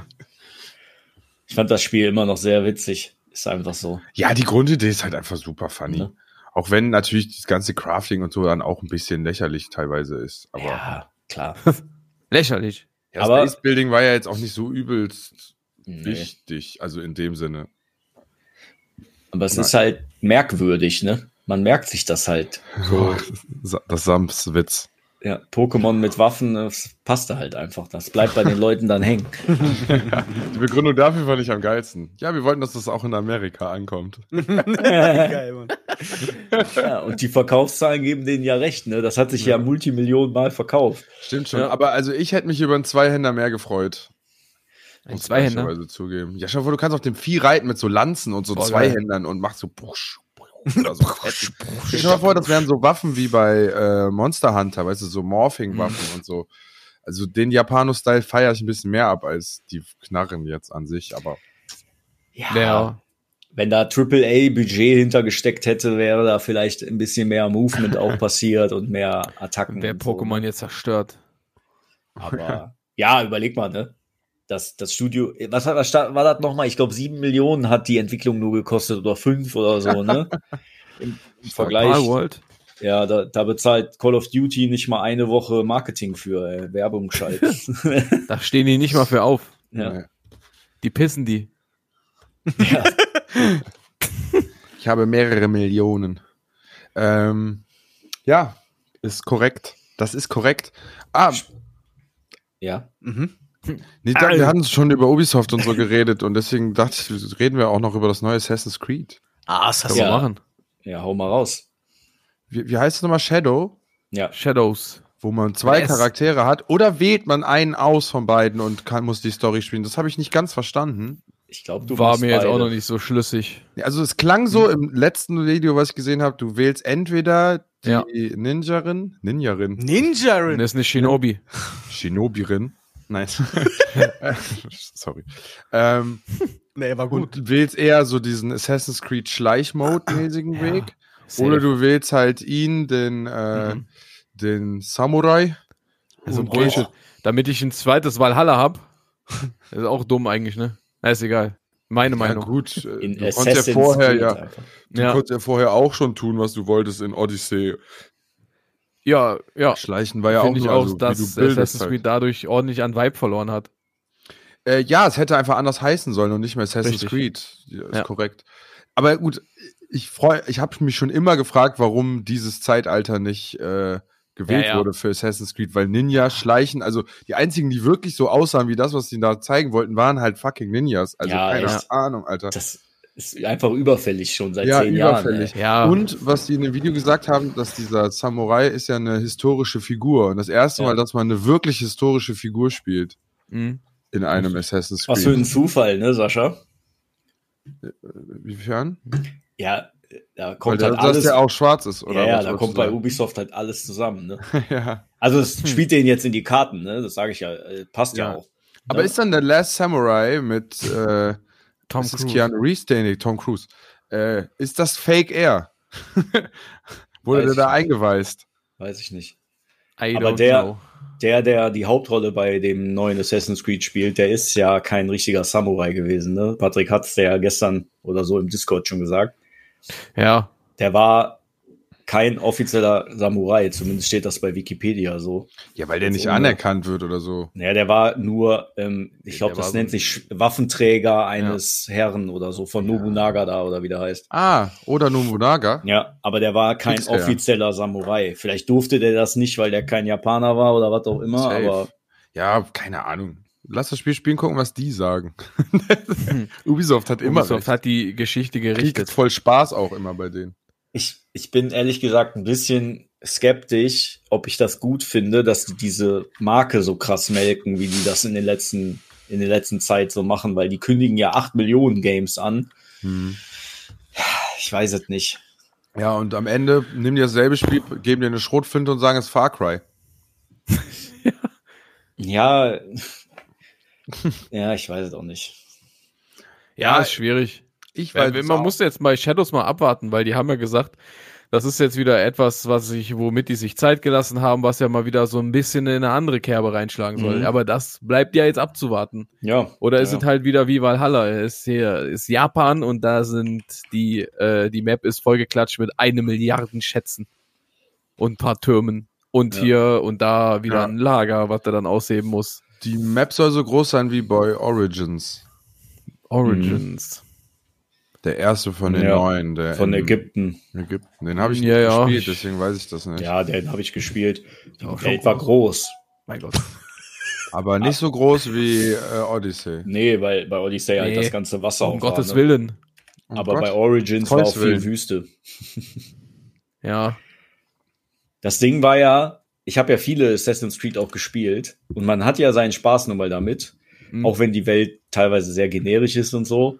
Ich fand das Spiel immer noch sehr witzig. Ist einfach so. Ja, die Grundidee ist halt einfach super funny. Ja. Auch wenn natürlich das ganze Crafting und so dann auch ein bisschen lächerlich teilweise ist. Aber Ja, klar. Lächerlich. ja, aber- Space Building war ja jetzt auch nicht so übelst Nee. wichtig, also in dem Sinne. Aber es ist halt merkwürdig, ne? Man merkt sich das halt. So, Das Samswitz. ja, Pokémon mit Waffen, das passt da halt einfach. Das bleibt bei den Leuten dann hängen. Die Begründung dafür fand ich am geilsten. Ja, wir wollten, dass das auch in Amerika ankommt. Geil, Mann. Ja, und die Verkaufszahlen geben denen ja recht, ne? Das hat sich ja Multimillionen Mal verkauft. Stimmt schon. Ja. Aber also ich hätte mich über einen Zweihänder mehr gefreut. Ein Muss Zweihänder? ehrlicherweise zugeben. Ja, schau vor, du kannst auf dem Vieh reiten mit so Lanzen und so Boah, Zweihändern und machst so busch, oder so. Stell dir mal vor, das wären so Waffen wie bei Monster Hunter, weißt du, so Morphing-Waffen und so. Also den Japano-Style feiere ich ein bisschen mehr ab als die Knarren jetzt an sich, aber Ja. Wenn da AAA-Budget hintergesteckt hätte, wäre da vielleicht ein bisschen mehr Movement auch passiert und mehr Attacken. Wer und so, Pokémon ne? jetzt zerstört. Aber ja, überleg mal, ne? Das Studio, was war das nochmal? Ich glaube, 7 Millionen hat die Entwicklung nur gekostet oder 5 oder so, ne? Im Vergleich. Palworld? Ja, da bezahlt Call of Duty nicht mal eine Woche Marketing für Werbung schalten. Da stehen die nicht mal für auf. Ja. Die pissen die. Ja. ich habe mehrere Millionen. Ja, ist korrekt. Das ist korrekt. Ja. Mhm. Nee, wir hatten schon über Ubisoft und so geredet und deswegen dachte ich, reden wir auch noch über das neue Assassin's Creed. Ah, das Können hast wir Ja. machen. Ja, hau mal raus. Wie heißt es nochmal? Shadow? Ja. Shadows. Wo man zwei S. Charaktere hat oder wählt man einen aus von beiden und muss die Story spielen? Das habe ich nicht ganz verstanden. Ich glaube, du War machst mir jetzt auch beide. noch nicht so schlüssig. Ja, also es klang so im letzten Video, was ich gesehen habe, du wählst entweder die Ja. Ninjarin, Ninjarin. Das ist eine Shinobi. Shinobirin. Nein. Sorry. Nee, war gut. Du wählst eher so diesen Assassin's Creed Schleichmode-mäßigen Ja. Weg. Safe. Oder du wählst halt ihn, den Samurai. Also Und Bullshit. Damit ich ein zweites Valhalla hab. Das ist auch dumm eigentlich, ne? Na, ist egal. Meine Ja, Meinung. gut. In Du konntest Assassin's ja vorher Creed ja, einfach. du Ja. konntest ja vorher auch schon tun, was du wolltest in Odyssey. Ja. Schleichen war ja auch Finde ich nur, auch, also, wie dass du bildest Assassin's halt. Creed dadurch ordentlich an Vibe verloren hat. Ja, es hätte einfach anders heißen sollen und nicht mehr Assassin's Richtig. Creed. Ja, ist Ja. korrekt. Aber gut, ich habe mich schon immer gefragt, warum dieses Zeitalter nicht gewählt Ja. wurde für Assassin's Creed, weil Ninja schleichen, also die einzigen, die wirklich so aussahen wie das, was sie da zeigen wollten, waren halt fucking Ninjas. Also Ja, keine echt. Ahnung, Alter. Das ist einfach überfällig schon seit Ja, 10 Jahren. überfällig. Ey. Ja. Und was die in dem Video gesagt haben, dass dieser Samurai ist ja eine historische Figur. Und das erste Ja. Mal, dass man eine wirklich historische Figur spielt Mhm. in einem Assassin's Creed. Was für ein Zufall, ne, Sascha? Inwiefern? Ja, da Weil kommt der, halt dass alles. der auch schwarz ist, oder? Ja, was da wolltest kommt du bei sagen? Ubisoft halt alles zusammen, ne? Ja. Also es spielt denen jetzt in die Karten, ne? Das sage ich ja, passt ja Ja. auch. Aber Ne? ist dann der Last Samurai mit Tom ist es Cruise. Keanu Reeves, nee, Tom Cruise. Ist das Fake Air? Wurde Weiß der ich da nicht. eingeweist? Weiß ich nicht. I Aber don't der- know. Der die Hauptrolle bei dem neuen Assassin's Creed spielt, der ist ja kein richtiger Samurai gewesen, ne? Patrick hat's ja gestern oder so im Discord schon gesagt. Ja. Der war kein offizieller Samurai, zumindest steht das bei Wikipedia so. Ja, weil der Jetzt nicht ohne- anerkannt wird oder so. Naja, der war nur, ich glaube, Der war das so nennt ein- sich Waffenträger eines Herren oder so, von Nobunaga da oder wie der heißt. Ah, oder Nobunaga. Ja, aber der war kein Kriegsherr. offizieller Samurai. Vielleicht durfte der das nicht, weil der kein Japaner war oder was auch immer, Safe. aber Ja, keine Ahnung. Lass das Spiel spielen, gucken, was die sagen. Ubisoft hat immer Ubisoft recht. hat die Geschichte Krieg gerichtet. ist voll Spaß auch immer bei denen. ich bin ehrlich gesagt ein bisschen skeptisch, ob ich das gut finde, dass die diese Marke so krass melken, wie die das in der letzten Zeit so machen, weil die kündigen ja 8 Millionen Games an. Ich weiß es nicht. Ja, und am Ende nehmen die dasselbe Spiel, geben dir eine Schrotflinte und sagen, es ist Far Cry. Ja, ja, ich weiß es auch nicht. Ja, ist schwierig. Ich Weil, es man auch. muss jetzt bei Shadows mal abwarten, weil die haben ja gesagt, das ist jetzt wieder etwas, womit die sich Zeit gelassen haben, was ja mal wieder so ein bisschen in eine andere Kerbe reinschlagen soll. Mhm. Aber das bleibt ja jetzt abzuwarten. Ja. Oder ist ja. es halt wieder wie Valhalla? Es ist Japan und da sind die Map ist vollgeklatscht mit 1 Milliarden Schätzen und ein paar Türmen. Und Ja. hier und da wieder Ja. ein Lager, was er dann ausheben muss. Die Map soll so groß sein wie bei Origins. Origins. Der erste von den Ja, neuen. Der Von in Ägypten. Ägypten. Den habe ich Ja, nicht ja. gespielt, deswegen weiß ich das nicht. Ja, den habe ich gespielt. Die Ja, Welt schon war groß. Mein Gott. Aber nicht so groß wie Odyssey. Nee, weil bei Odyssey halt Nee. das ganze Wasser Um auch war, Gottes ne? Willen. Oh Aber Gott. bei Origins war auch Gottes viel Willen. Wüste. Ja. Das Ding war ja, ich habe ja viele Assassin's Creed auch gespielt und man hat ja seinen Spaß nun mal damit, Mhm. auch wenn die Welt teilweise sehr generisch ist und so.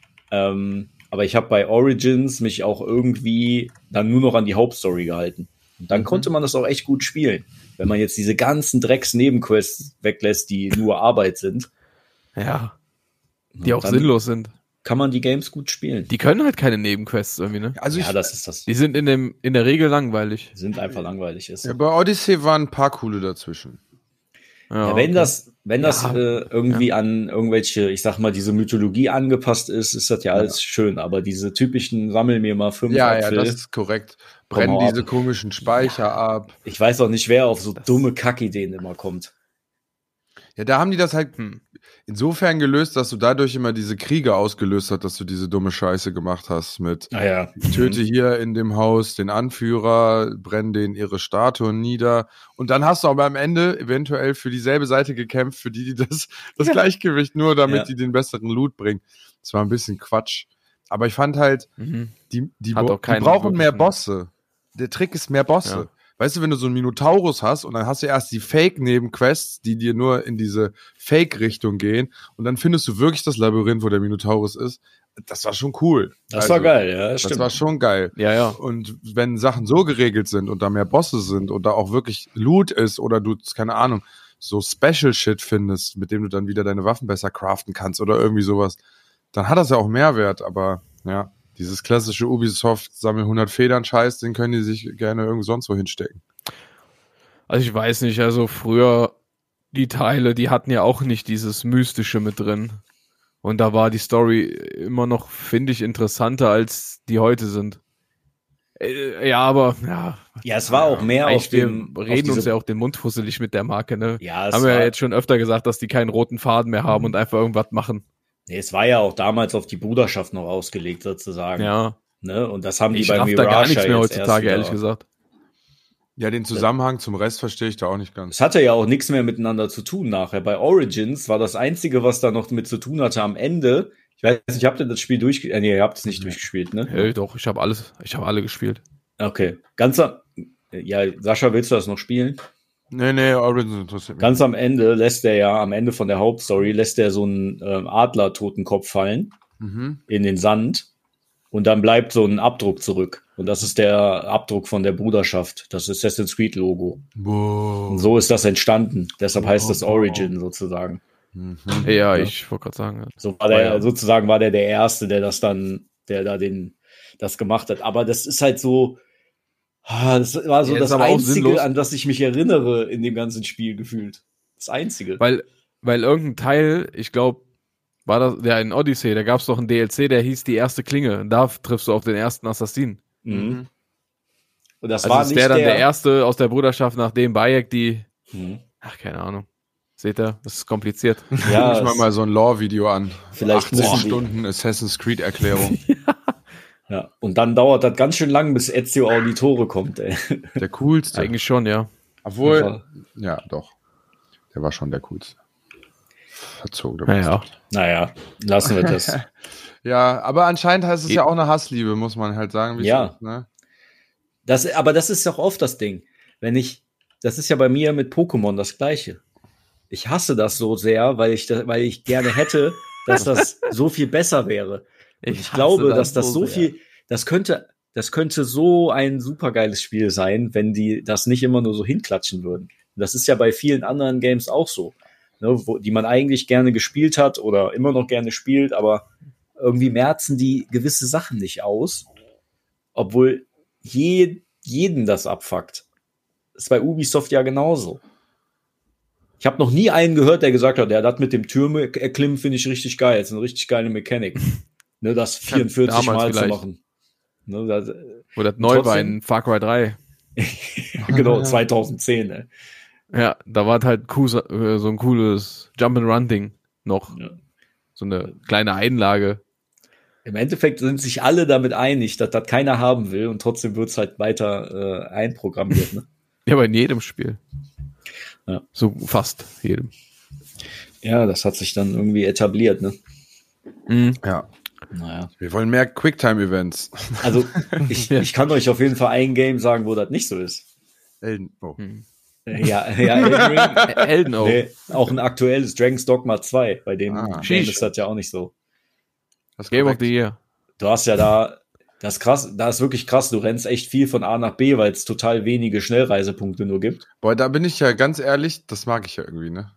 Aber ich habe bei Origins mich auch irgendwie dann nur noch an die Hauptstory gehalten. Und dann konnte man das auch echt gut spielen. Wenn man jetzt diese ganzen Drecks-Nebenquests weglässt, die nur Arbeit sind, Ja. Die auch dann sinnlos sind. kann man die Games gut spielen. Die können halt keine Nebenquests irgendwie, ne? Also Ja, das ist das. Die sind in der Regel langweilig. Sind einfach langweilig ist. ja, bei Odyssey waren ein paar coole dazwischen. Ja, wenn das Ja. irgendwie an irgendwelche, ich sag mal, diese Mythologie angepasst ist, ist das ja alles schön. Aber diese typischen sammel mir mal 5 Ja, Apfel. das ist korrekt. Brennen Komm mal diese ab. komischen Speicher ab. Ich weiß auch nicht, wer auf so dumme Kackideen immer kommt. Ja, da haben die das halt insofern gelöst, dass du dadurch immer diese Kriege ausgelöst hast, dass du diese dumme Scheiße gemacht hast mit Naja. töte hier in dem Haus den Anführer, brenn denen ihre Statuen nieder. Und dann hast du aber am Ende eventuell für dieselbe Seite gekämpft, für die das Gleichgewicht nur, damit Ja. die den besseren Loot bringen. Das war ein bisschen Quatsch. Aber ich fand halt, Mhm. die Hat auch die keinen brauchen mehr wirklichen- Bosse. Der Trick ist mehr Bosse. Ja. Weißt du, wenn du so einen Minotaurus hast und dann hast du erst die Fake-Nebenquests, die dir nur in diese Fake-Richtung gehen und dann findest du wirklich das Labyrinth, wo der Minotaurus ist. Das war schon cool. Das Also, war geil, ja, das Das stimmt. war schon geil. Ja, ja. Und wenn Sachen so geregelt sind und da mehr Bosse sind und da auch wirklich Loot ist oder du, keine Ahnung, so Special Shit findest, mit dem du dann wieder deine Waffen besser craften kannst oder irgendwie sowas, dann hat das ja auch Mehrwert. Aber ja, dieses klassische Ubisoft sammel 100 Federn Scheiß, den können die sich gerne irgendwo sonst wo hinstecken. Also ich weiß nicht, also früher die Teile, die hatten ja auch nicht dieses Mystische mit drin. Und da war die Story immer noch, finde ich, interessanter, als die heute sind. Ja, aber ja. Ja, es war auch mehr auf wir dem... reden auf uns diese- ja auch den Mund fusselig mit der Marke, ne? Ja, es Haben wir ja war, jetzt schon öfter gesagt, dass die keinen roten Faden mehr haben und einfach irgendwas machen. nee, es war ja auch damals auf die Bruderschaft noch ausgelegt, sozusagen. Ja. Ne? Und das haben die Ich bei raff Mirage da gar nichts mehr jetzt erst heutzutage, wieder- ehrlich gesagt. Ja, den Zusammenhang zum Rest verstehe ich da auch nicht ganz. Es hatte ja auch nichts mehr miteinander zu tun nachher. Bei Origins war das Einzige, was da noch mit zu tun hatte am Ende. Ich weiß nicht, habt ihr das Spiel durchgespielt? Nee, ihr habt es nicht durchgespielt, ne? Hey, doch, ich habe alle gespielt. Okay. Ja, Sascha, willst du das noch spielen? Nee, Origins interessiert mich. Ganz am Ende lässt er ja, am Ende von der Hauptstory, lässt er so einen Adler-Totenkopf fallen in den Sand und dann bleibt so ein Abdruck zurück. Und das ist der Abdruck von der Bruderschaft, das Assassin's Creed Logo. Und so ist das entstanden. Deshalb heißt das Origin sozusagen. Ja, ich wollte gerade sagen. So war der, sozusagen war der Erste, der das gemacht hat. Aber das ist halt so, das war so Ja, das ist aber auch Einzige, sinnlos. an das ich mich erinnere in dem ganzen Spiel gefühlt. Das Einzige. Weil irgendein Teil, ich glaube, war das, ja, in Odyssey, da gab es doch einen DLC, der hieß die erste Klinge. Und da triffst du auf den ersten Assassinen. Mhm. Und das Also war es nicht wäre dann der erste aus der Bruderschaft, nachdem Bayek die, Mhm. ach, keine Ahnung. Seht ihr, das ist kompliziert. Ja, Ich mach mal so ein Lore-Video an. Vielleicht 80 müssen die- Stunden Assassin's Creed-Erklärung. ja. Und dann dauert das ganz schön lang, bis Ezio Auditore kommt, ey. Der coolste. Eigentlich schon, ja. Obwohl, ja, doch. Der war schon der coolste. Verzogen. Naja. Naja, lassen wir das. Ja, aber anscheinend heißt es ja auch eine Hassliebe, muss man halt sagen. Wie es Ja. ist, ne? Aber das ist doch oft das Ding. Das ist ja bei mir mit Pokémon das Gleiche. Ich hasse das so sehr, weil ich gerne hätte, dass das so viel besser wäre. Und ich hasse glaube, dass das so sehr. viel, das könnte so ein supergeiles Spiel sein, wenn die das nicht immer nur so hinklatschen würden. Und das ist ja bei vielen anderen Games auch so, ne, die man eigentlich gerne gespielt hat oder immer noch gerne spielt, aber irgendwie merzen die gewisse Sachen nicht aus, obwohl jeden das abfuckt. Das ist bei Ubisoft ja genauso. Ich habe noch nie einen gehört, der gesagt hat, das mit dem Türme erklimmen finde ich richtig geil. Das ist eine richtig geile Mechanik. Ne, das 44 damals Mal zu vielleicht. machen. Ne, das, Wo das neu war trotzdem- in Far Cry 3. genau, 2010. Ne? Ja, da war halt so ein cooles Jump-and-Run-Ding noch. Ja. So eine kleine Einlage. Im Endeffekt sind sich alle damit einig, dass das keiner haben will und trotzdem wird es halt weiter einprogrammiert. Ne? Ja, aber in jedem Spiel. Ja. So fast jedem. Ja, das hat sich dann irgendwie etabliert. Ne? Ja. Naja. Wir wollen mehr Quicktime-Events. Also ich kann euch auf jeden Fall ein Game sagen, wo das nicht so ist. Oh. Ja, Elden Ring. Elden auch. Nee, auch ein aktuelles Dragon's Dogma 2, bei dem Ah. Game Sheesh. ist das ja auch nicht so. Das ist Game of korrekt. the Year. Du hast ja das ist krass, da ist wirklich krass, du rennst echt viel von A nach B, weil es total wenige Schnellreisepunkte nur gibt. Boah, da bin ich ja ganz ehrlich, das mag ich ja irgendwie, ne?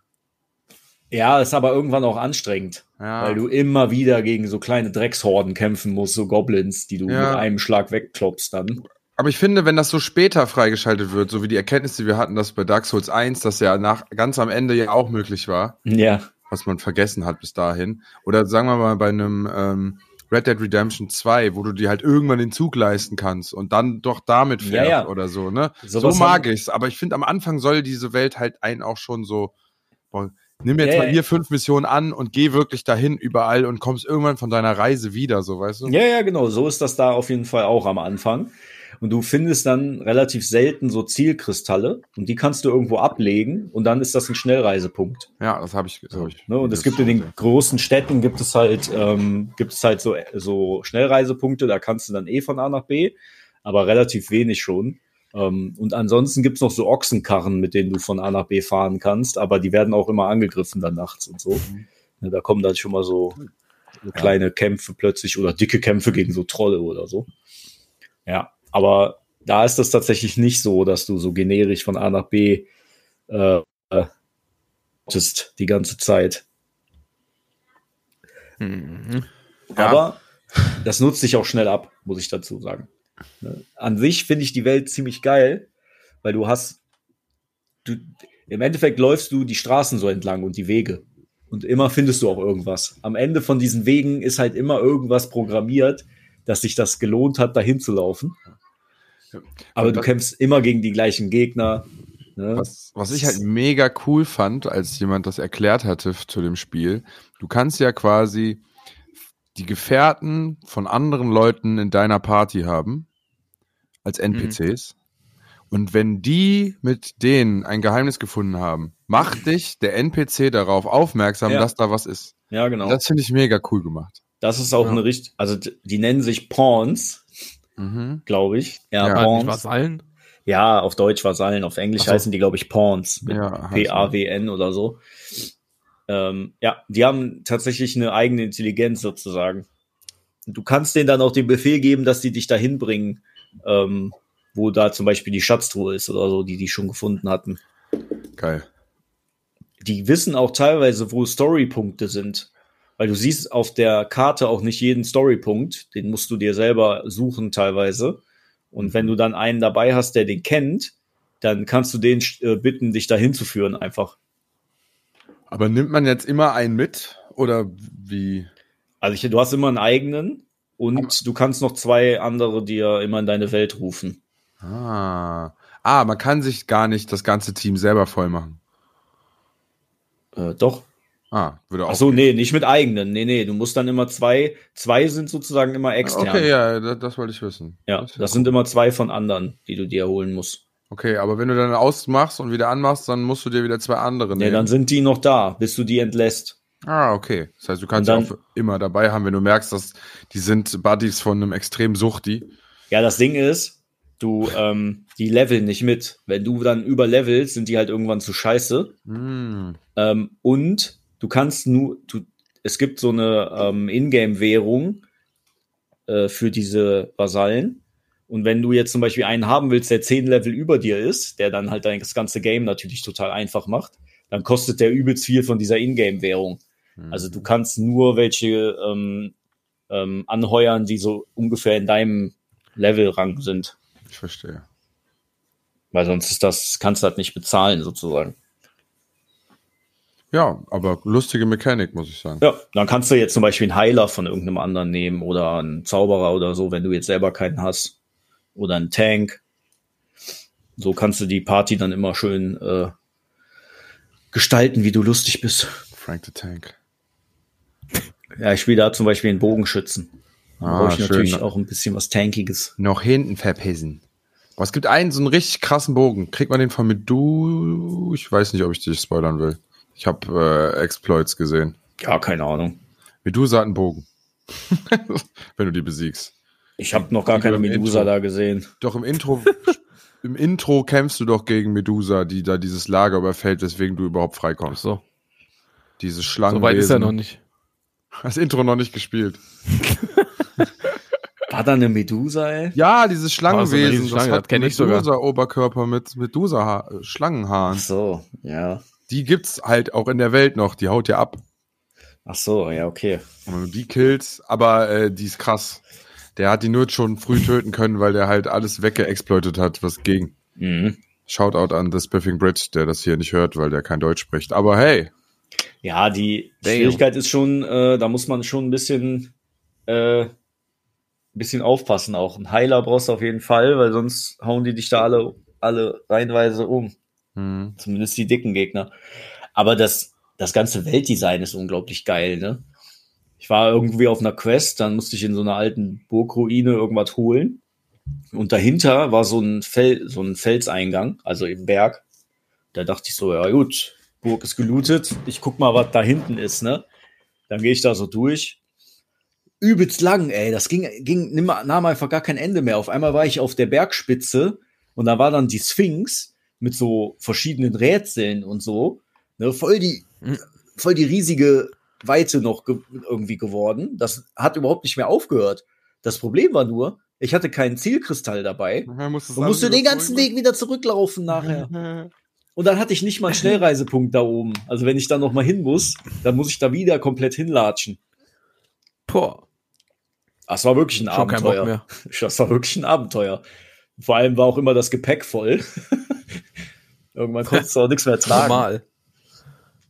Ja, ist aber irgendwann auch anstrengend, Ja. weil du immer wieder gegen so kleine Dreckshorden kämpfen musst, so Goblins, die du Ja. mit einem Schlag wegklopfst dann. Aber ich finde, wenn das so später freigeschaltet wird, so wie die Erkenntnis, die wir hatten, dass bei Dark Souls 1, das ja ganz am Ende ja auch möglich war, Ja, was man vergessen hat bis dahin. Oder sagen wir mal bei einem Red Dead Redemption 2, wo du dir halt irgendwann den Zug leisten kannst und dann doch damit fährst Ja. oder so, ne? Sowas so mag haben- ich's. Aber ich finde, am Anfang soll diese Welt halt einen auch schon so, boah, nimm jetzt Ja, mal ja. hier 5 Missionen an und geh wirklich dahin überall und kommst irgendwann von deiner Reise wieder, so, weißt du? ja, genau, so ist das da auf jeden Fall auch am Anfang. Und du findest dann relativ selten so Zielkristalle und die kannst du irgendwo ablegen und dann ist das ein Schnellreisepunkt. Ja, das habe ich. Ne? Und es gibt in den großen Städten gibt es halt so Schnellreisepunkte, da kannst du dann von A nach B, aber relativ wenig schon. Und ansonsten gibt's noch so Ochsenkarren, mit denen du von A nach B fahren kannst, aber die werden auch immer angegriffen dann nachts und so. Ne, da kommen dann schon mal so kleine Kämpfe plötzlich oder dicke Kämpfe gegen so Trolle oder so. Ja, aber da ist das tatsächlich nicht so, dass du so generisch von A nach B die ganze Zeit. Mhm. Ja. Aber das nutzt sich auch schnell ab, muss ich dazu sagen. Ne? An sich finde ich die Welt ziemlich geil, weil im Endeffekt läufst du die Straßen so entlang und die Wege. Und immer findest du auch irgendwas. Am Ende von diesen Wegen ist halt immer irgendwas programmiert, dass sich das gelohnt hat, dahin zu laufen. Aber du kämpfst immer gegen die gleichen Gegner. Ne? Was ich halt mega cool fand, als jemand das erklärt hatte zu dem Spiel, du kannst ja quasi die Gefährten von anderen Leuten in deiner Party haben, als NPCs. Und wenn die mit denen ein Geheimnis gefunden haben, macht dich der NPC darauf aufmerksam, dass da was ist. Ja, genau. Das finde ich mega cool gemacht. Das ist auch eine richtig, also die nennen sich Pawns, glaube ich. Ja, Pawns. Vasallen? Ja, auf Deutsch Vasallen, auf Englisch heißen die, glaube ich, Pawns. Mit P-A-W-N oder so. Ja, die haben tatsächlich eine eigene Intelligenz sozusagen. Du kannst denen dann auch den Befehl geben, dass die dich dahin bringen, wo da zum Beispiel die Schatztruhe ist oder so, die schon gefunden hatten. Geil. Die wissen auch teilweise, wo Storypunkte sind. Weil du siehst auf der Karte auch nicht jeden Storypunkt. Den musst du dir selber suchen teilweise. Und wenn du dann einen dabei hast, der den kennt, dann kannst du den bitten, dich dahin zu führen einfach. Aber nimmt man jetzt immer einen mit? Oder wie? Also du hast immer einen eigenen und du kannst noch 2 andere dir immer in deine Welt rufen. Man kann sich gar nicht das ganze Team selber voll machen. Doch. Würde auch. Ach so, nee, nicht mit eigenen. Nee, du musst dann immer 2 sind sozusagen immer extern. Okay, ja, das wollte ich wissen. Ja, das sind immer 2 von anderen, die du dir holen musst. Okay, aber wenn du dann ausmachst und wieder anmachst, dann musst du dir wieder 2 andere nehmen. Nee, dann sind die noch da, bis du die entlässt. Okay. Das heißt, du kannst sie auch immer dabei haben, wenn du merkst, dass die sind Buddies von einem extrem Suchti. Ja, das Ding ist, die leveln nicht mit. Wenn du dann überlevelst, sind die halt irgendwann zu scheiße. Und du kannst es gibt so eine Ingame-Währung für diese Vasallen. Und wenn du jetzt zum Beispiel einen haben willst, der 10 Level über dir ist, der dann halt das ganze Game natürlich total einfach macht, dann kostet der übelst viel von dieser Ingame-Währung. Also du kannst nur welche anheuern, die so ungefähr in deinem Levelrang sind. Ich verstehe. Weil sonst kannst du das nicht bezahlen, sozusagen. Ja, aber lustige Mechanik, muss ich sagen. Ja, dann kannst du jetzt zum Beispiel einen Heiler von irgendeinem anderen nehmen oder einen Zauberer oder so, wenn du jetzt selber keinen hast. Oder einen Tank. So kannst du die Party dann immer schön gestalten, wie du lustig bist. Frank the Tank. Ja, ich spiele da zum Beispiel einen Bogenschützen. Da brauche ich schön. natürlich auch ein bisschen was Tankiges. Noch hinten verpissen. Aber es gibt einen, so einen richtig krassen Bogen. Kriegt man den von Medusa? Ich weiß nicht, ob ich dich spoilern will. Ich habe Exploits gesehen. Ja, keine Ahnung. Medusa hat einen Bogen. Wenn du die besiegst. Ich habe noch gar keine Medusa da gesehen. Doch im Intro kämpfst du doch gegen Medusa, die da dieses Lager überfällt, weswegen du überhaupt freikommst. So. Diese Schlangenwesen. So weit ist er noch nicht. Das Intro noch nicht gespielt. War da eine Medusa, ey? Ja, dieses Schlangenwesen. So Schlange, das kenne ich sogar. Medusa-Oberkörper mit Schlangenhaaren. Ach so, ja. Die gibt's halt auch in der Welt noch. Die haut ja ab. Ach so, ja, okay. Und wenn du die killst, aber die ist krass. Der hat die nur schon früh töten können, weil der halt alles weggeexploitet hat, was ging. Shoutout an The Spiffing Bridge, der das hier nicht hört, weil der kein Deutsch spricht. Aber hey. Ja, die Schwierigkeit ist schon, da muss man schon ein bisschen aufpassen auch. Ein Heiler brauchst du auf jeden Fall, weil sonst hauen die dich da alle reihenweise um. Zumindest die dicken Gegner. Aber das ganze Weltdesign ist unglaublich geil, ne? Ich war irgendwie auf einer Quest, dann musste ich in so einer alten Burgruine irgendwas holen. Und dahinter war so ein Felseingang, also im Berg. Da dachte ich so, ja gut, Burg ist gelootet, ich guck mal, was da hinten ist, ne? Dann gehe ich da so durch. Übelst lang, ey, das nahm einfach gar kein Ende mehr. Auf einmal war ich auf der Bergspitze und da war dann die Sphinx mit so verschiedenen Rätseln und so, ne? Voll die riesige Weite noch irgendwie geworden. Das hat überhaupt nicht mehr aufgehört. Das Problem war nur, ich hatte keinen Zielkristall dabei und musste den ganzen Weg wieder zurücklaufen nachher. Und dann hatte ich nicht mal einen Schnellreisepunkt da oben. Also wenn ich dann noch mal hin muss, dann muss ich da wieder komplett hinlatschen. Boah. Das war wirklich ein Abenteuer. Das war wirklich ein Abenteuer. Vor allem war auch immer das Gepäck voll. Irgendwann konntest du auch nichts mehr tragen. Normal.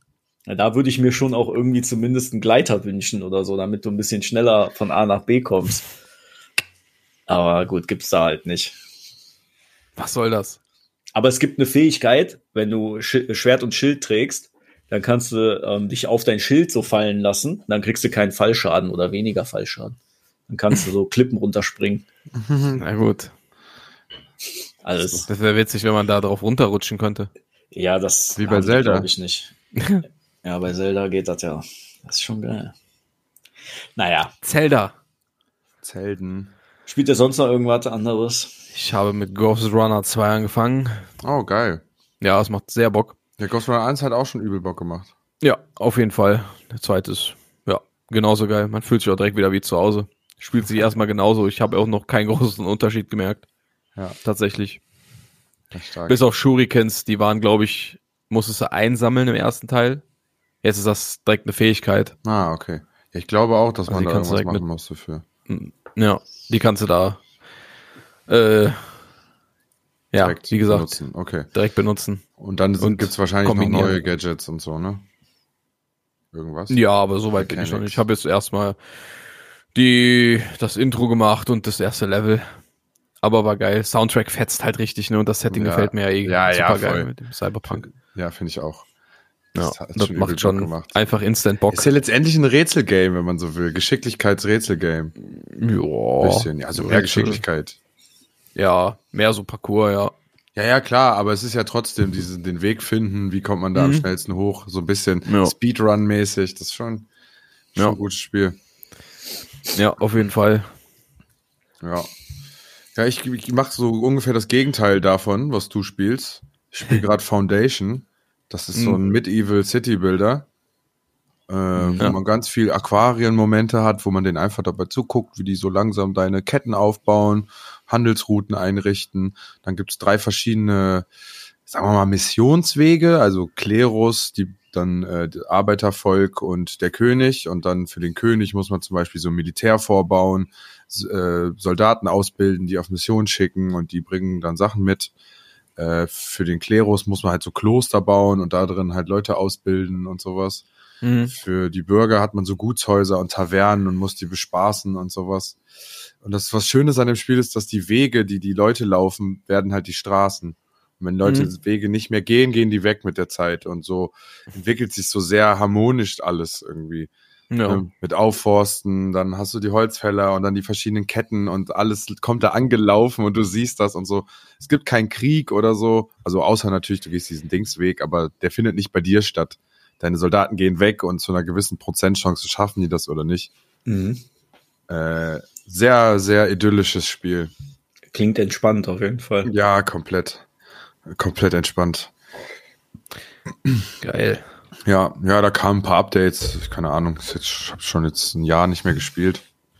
Ja, da würde ich mir schon auch irgendwie zumindest einen Gleiter wünschen oder so, damit du ein bisschen schneller von A nach B kommst. Aber gut, gibt's da halt nicht. Was soll das? Aber es gibt eine Fähigkeit, wenn du Schwert und Schild trägst, dann kannst du dich auf dein Schild so fallen lassen, dann kriegst du keinen Fallschaden oder weniger Fallschaden. Dann kannst du so Klippen runterspringen. Na gut. Alles. Das wäre witzig, wenn man da drauf runterrutschen könnte. Ja, das Wie bei Zelda. glaube ich nicht. Ja, bei Zelda geht das ja. Das ist schon geil. Naja. Zelda. Zelden. Spielt ihr sonst noch irgendwas anderes? Ich habe mit Ghost Runner 2 angefangen. Oh, geil. Ja, es macht sehr Bock. Der Ghost Runner 1 hat auch schon übel Bock gemacht. Ja, auf jeden Fall. Der zweite ist, ja, genauso geil. Man fühlt sich auch direkt wieder wie zu Hause. Spielt sich erstmal genauso. Ich habe auch noch keinen großen Unterschied gemerkt. Ja. Tatsächlich. Das ist stark. Bis auf Shurikens, die waren, glaube ich, musstest du einsammeln im ersten Teil. Jetzt ist das direkt eine Fähigkeit. Ah, okay. Ja, ich glaube auch, dass Also man die da kannst du irgendwas direkt machen muss dafür. Ja, die kannst du da, ja, Direkt wie gesagt, benutzen. Okay. direkt benutzen. Und dann Und gibt's wahrscheinlich noch kombinieren. neue Gadgets und so, ne? Irgendwas? Ja, aber so weit bin ich noch nicht. Ich habe jetzt erstmal das Intro gemacht und das erste Level. Aber war geil. Soundtrack fetzt halt richtig, ne? Und das Setting Ja. gefällt mir ja eh Ja, super geil voll. mit dem Cyberpunk. Ja, finde ich auch. Ja, hat das schon übel macht Bock schon gemacht. einfach instant Bock. Ist ja letztendlich ein Rätselgame, wenn man so will. Geschicklichkeitsrätselgame. Ja, Bisschen. Ja, also mehr Geschicklichkeit. Ja, mehr so Parcours, ja. Ja, klar, aber es ist ja trotzdem den Weg finden, wie kommt man da am schnellsten hoch, so ein bisschen Ja. Speedrun-mäßig, das ist schon ein gutes Spiel. Ja, auf jeden Fall. Ja. Ja, ich mache so ungefähr das Gegenteil davon, was du spielst. Ich spiele gerade Foundation. Das ist so ein Medieval City Builder, wo man ganz viel Aquarienmomente hat, wo man den einfach dabei zuguckt, wie die so langsam deine Ketten aufbauen, Handelsrouten einrichten. Dann gibt's 3 verschiedene, sagen wir mal, Missionswege, also Klerus, dann Arbeitervolk und der König. Und dann für den König muss man zum Beispiel so ein Militär vorbauen, Soldaten ausbilden, die auf Mission schicken und die bringen dann Sachen mit. Für den Klerus muss man halt so Kloster bauen und da drin halt Leute ausbilden und sowas. Für die Bürger hat man so Gutshäuser und Tavernen und muss die bespaßen und sowas. Und das, was Schönes an dem Spiel ist, dass die Wege, die Leute laufen, werden halt die Straßen. Und wenn Leute Wege nicht mehr gehen, gehen die weg mit der Zeit. Und so entwickelt sich so sehr harmonisch alles irgendwie. Ja. Mit Aufforsten, dann hast du die Holzfäller und dann die verschiedenen Ketten und alles kommt da angelaufen und du siehst das und so. Es gibt keinen Krieg oder so, also außer natürlich, du gehst diesen Dingsweg, aber der findet nicht bei dir statt. Deine Soldaten gehen weg und zu einer gewissen Prozentchance schaffen die das oder nicht. Sehr, sehr idyllisches Spiel. Klingt entspannt auf jeden Fall. Ja, komplett entspannt. Geil. Ja, da kamen ein paar Updates, keine Ahnung, ich habe schon jetzt ein Jahr nicht mehr gespielt.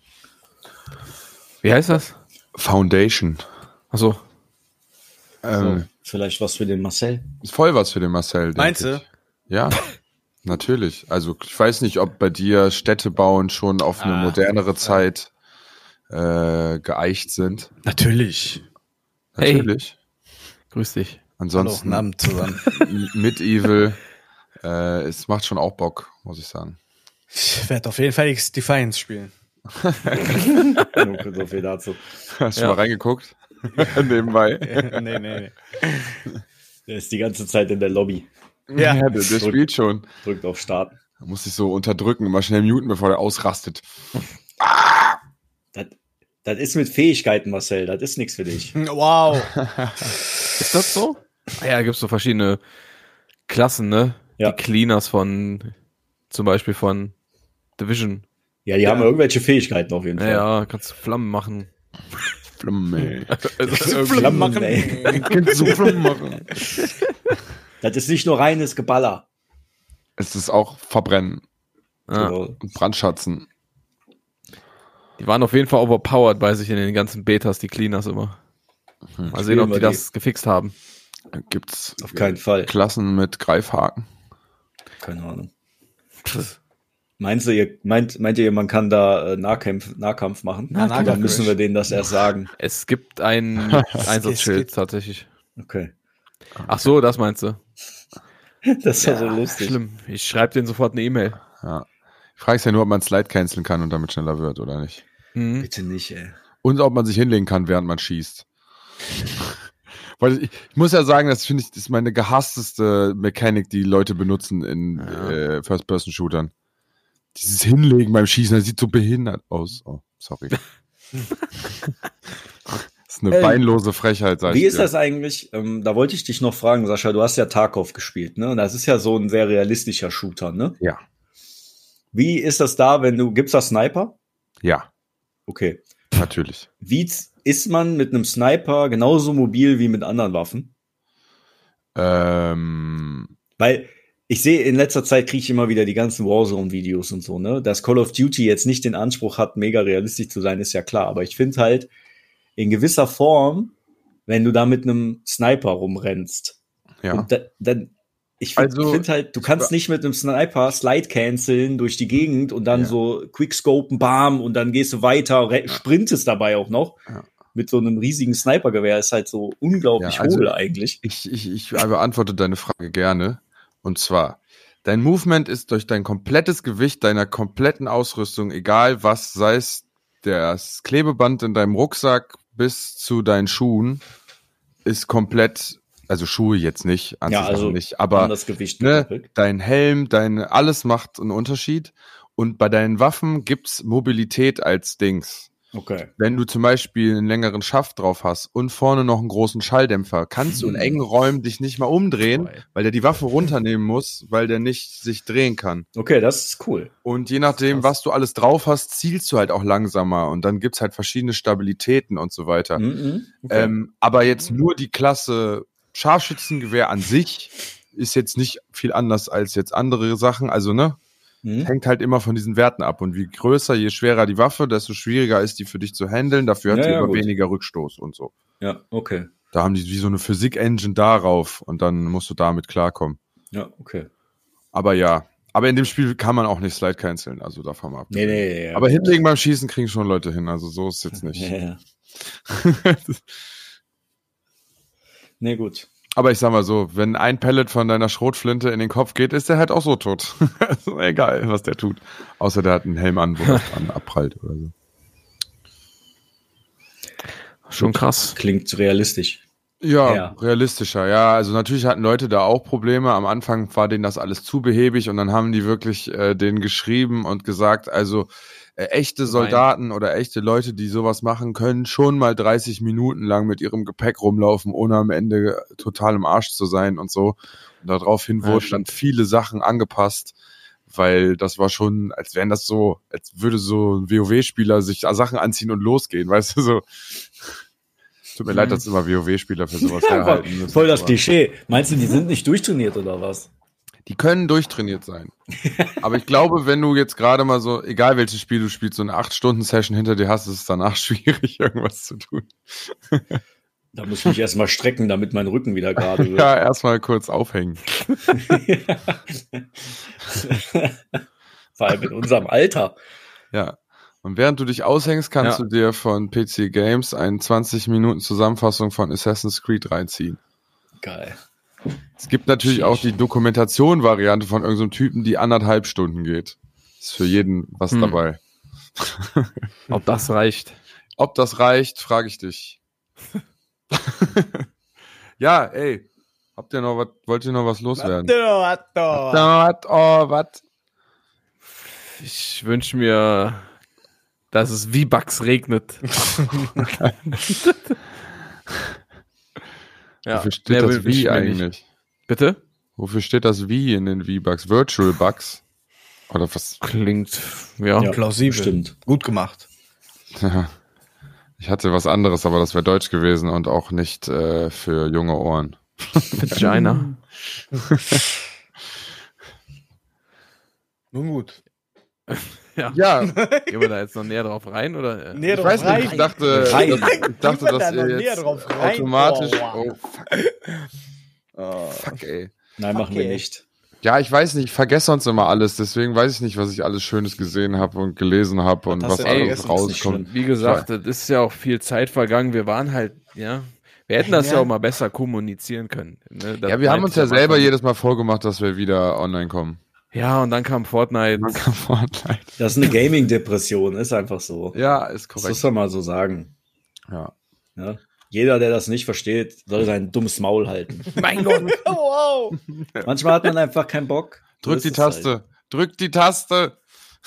Wie heißt das? Foundation. Achso. So, vielleicht was für den Marcel. Ist voll was für den Marcel. denk Meinst du? ich. Ja, natürlich. Also ich weiß nicht, ob bei dir Städte bauen schon auf eine modernere Zeit geeicht sind. Natürlich. Hey. Natürlich. Grüß dich. Ansonsten Hallo, Abend zusammen. Medieval, es macht schon auch Bock, muss ich sagen. Ich werde auf jeden Fall X-Defiance spielen. So viel dazu. Hast du schon mal reingeguckt? Nebenbei. Nee. Der ist die ganze Zeit in der Lobby. Ja. Der spielt schon. Drückt auf Starten. Da muss ich so unterdrücken, mal schnell muten, bevor der ausrastet. Das ist mit Fähigkeiten, Marcel. Das ist nichts für dich. Wow. Ist das so? Ah ja, gibt's so verschiedene Klassen, ne? Ja. Die Cleaners zum Beispiel von Division. Ja, die haben irgendwelche Fähigkeiten auf jeden Fall. Ja, kannst du Flammen machen. Flamme. Flammen machen, ey. Kannst du Flamme machen? Das ist nicht nur reines Geballer. Es ist auch Verbrennen Ja. Genau. und Brandschatzen. Die waren auf jeden Fall overpowered bei sich in den ganzen Betas, die Cleaners immer. Mal sehen, ob die wir das gefixt haben. Gibt's Auf keinen Fall. Klassen mit Greifhaken? Keine Ahnung. Meint ihr, man kann da Nahkampf machen? Nahkampf. Oder müssen wir denen das erst sagen? Es gibt ein Einsatzschild tatsächlich. Okay. Ach so, das meinst du? Das ist ja so lustig. Schlimm. Ich schreibe denen sofort eine E-Mail. Ja. Ich frage es ja nur, ob man Slide canceln kann und damit schneller wird oder nicht. Mhm. Bitte nicht, ey. Und ob man sich hinlegen kann, während man schießt. Weil ich muss ja sagen, das finde ich, das ist meine gehassteste Mechanik, die Leute benutzen in First-Person-Shootern. Dieses Hinlegen beim Schießen, das sieht so behindert aus. Oh, sorry. Das ist eine beinlose Frechheit, sag ich Wie ist dir. das eigentlich? Da wollte ich dich noch fragen, Sascha, du hast ja Tarkov gespielt, ne? Das ist ja so ein sehr realistischer Shooter, ne? Ja. Wie ist das da, gibt's da Sniper? Ja, Okay. natürlich. Wie ist man mit einem Sniper genauso mobil wie mit anderen Waffen? Weil ich sehe, in letzter Zeit kriege ich immer wieder die ganzen Warzone-Videos und so, ne? Dass Call of Duty jetzt nicht den Anspruch hat, mega realistisch zu sein, ist ja klar. Aber ich finde halt, in gewisser Form, wenn du da mit einem Sniper rumrennst, Ja. und dann, ich finde halt, du kannst nicht mit einem Sniper Slide canceln durch die Gegend und dann so Quickscopen, bam, und dann gehst du weiter, sprintest dabei auch noch. Ja. Mit so einem riesigen Snipergewehr ist halt so unglaublich hohl eigentlich. Ich beantworte deine Frage gerne. Und zwar, dein Movement ist durch dein komplettes Gewicht deiner kompletten Ausrüstung, egal was, sei es das Klebeband in deinem Rucksack bis zu deinen Schuhen, ist komplett, also Schuhe jetzt nicht, nicht, aber das Gewicht dein Helm, alles macht einen Unterschied. Und bei deinen Waffen gibt's Mobilität als Dings. Okay. Wenn du zum Beispiel einen längeren Schaft drauf hast und vorne noch einen großen Schalldämpfer, kannst du in engen Räumen dich nicht mal umdrehen, weil der die Waffe runternehmen muss, weil der nicht sich drehen kann. Okay, das ist cool. Und je nachdem, was du alles drauf hast, zielst du halt auch langsamer und dann gibt's halt verschiedene Stabilitäten und so weiter. Okay. Aber jetzt nur die Klasse Scharfschützengewehr an sich ist jetzt nicht viel anders als jetzt andere Sachen, also hängt halt immer von diesen Werten ab. Und je größer, je schwerer die Waffe, desto schwieriger ist die für dich zu handeln. Dafür hat sie immer weniger Rückstoß und so. Ja, okay. Da haben die wie so eine Physik-Engine darauf und dann musst du damit klarkommen. Ja, okay. Aber in dem Spiel kann man auch nicht Slide canceln, also davon mal ab. Nee. Aber hinlegen beim Schießen kriegen schon Leute hin, also so ist es jetzt nicht. Ja. Nee, gut. Aber ich sag mal so, wenn ein Pellet von deiner Schrotflinte in den Kopf geht, ist der halt auch so tot. Also egal, was der tut. Außer der hat einen Helm an, wo das dann abprallt oder so. Schon krass. Klingt realistisch. Ja, realistischer. Ja, also natürlich hatten Leute da auch Probleme. Am Anfang war denen das alles zu behäbig und dann haben die wirklich denen geschrieben und gesagt, also echte Soldaten oder echte Leute, die sowas machen, können schon mal 30 Minuten lang mit ihrem Gepäck rumlaufen, ohne am Ende total im Arsch zu sein und so. Und daraufhin wurden dann viele Sachen angepasst, weil das war schon, als wären das so, als würde so ein WoW-Spieler sich Sachen anziehen und losgehen, weißt du, so. Tut mir leid, dass immer WoW-Spieler für sowas herhalten müssen. Voll das Klischee. Meinst du, die sind nicht durchtrainiert oder was? Die können durchtrainiert sein. Aber ich glaube, wenn du jetzt gerade mal so, egal welches Spiel du spielst, so eine 8-Stunden-Session hinter dir hast, ist es danach schwierig, irgendwas zu tun. Da muss ich mich erstmal strecken, damit mein Rücken wieder gerade wird. Ja, erstmal kurz aufhängen. Vor allem in unserem Alter. Ja. Und während du dich aushängst, kannst du dir von PC Games eine 20-Minuten-Zusammenfassung von Assassin's Creed reinziehen. Geil. Es gibt natürlich auch die Dokumentation-Variante von irgendeinem Typen, die 1,5 Stunden geht. Ist für jeden was dabei. Ob das reicht? Ob das reicht, frage ich dich. Ja, ey. Wollt ihr noch was loswerden? Was? Ich wünsche mir, dass es wie Bugs regnet. Ja, wofür steht das wie eigentlich? Nicht. Bitte? Wofür steht das wie in den V-Bugs? Virtual Bugs? Oder was? Klingt, plausibel. Stimmt. Gut gemacht. Ja. Ich hatte was anderes, aber das wäre Deutsch gewesen und auch nicht für junge Ohren. Vagina. Nun gut. Ja. Gehen wir da jetzt noch näher drauf rein, oder? Näher Ich drauf weiß nicht, ich dachte, dass ihr jetzt automatisch... Oh, fuck, ey. Nein, machen wir nicht. Ja, ich weiß nicht, ich vergesse sonst immer alles, deswegen weiß ich nicht, was ich alles Schönes gesehen habe und gelesen habe und was alles rauskommt. Wie gesagt, es ist ja auch viel Zeit vergangen. Wir waren halt, Wir hätten das ja Ja. auch mal besser kommunizieren können. Ne? Das Ja, wir haben meinte uns ich ja am selber Anfang. jedes Mal vorgemacht, dass wir wieder online kommen. Ja, und dann kam Fortnite. Man kann Fortnite. Das ist eine Gaming-Depression, ist einfach so. Ja, ist Das muss korrekt. man mal so sagen. Ja. Ja? Jeder, der das nicht versteht, soll sein dummes Maul halten. Mein Gott. Wow. Manchmal hat man einfach keinen Bock. So Drück ist die es Taste. halt, Drück die Taste.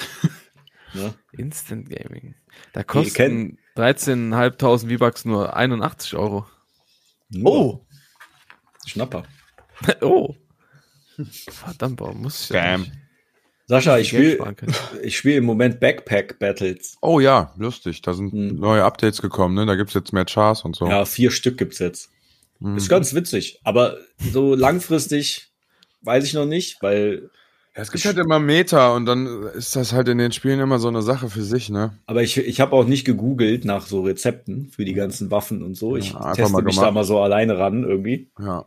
ne? Instant Gaming. Da kennt- kosten 13.500 V-Bucks nur 81 €. Oh. Schnapper. Oh. Verdammt, warum muss ich Scam. nicht Sascha, ich Geld spiele sparen können? im Moment Backpack Battles. Oh ja, lustig. Da sind neue Updates gekommen, ne? Da gibt's jetzt mehr Chars und so. Ja, 4 Stück gibt's jetzt. Mhm. Ist ganz witzig. Aber so langfristig weiß ich noch nicht, weil Ja, es gibt halt immer Meta und dann ist das halt in den Spielen immer so eine Sache für sich, ne? aber ich habe auch nicht gegoogelt nach so Rezepten für die ganzen Waffen und so. Ich einfach teste mal mich gemacht. da mal so alleine ran irgendwie. Ja.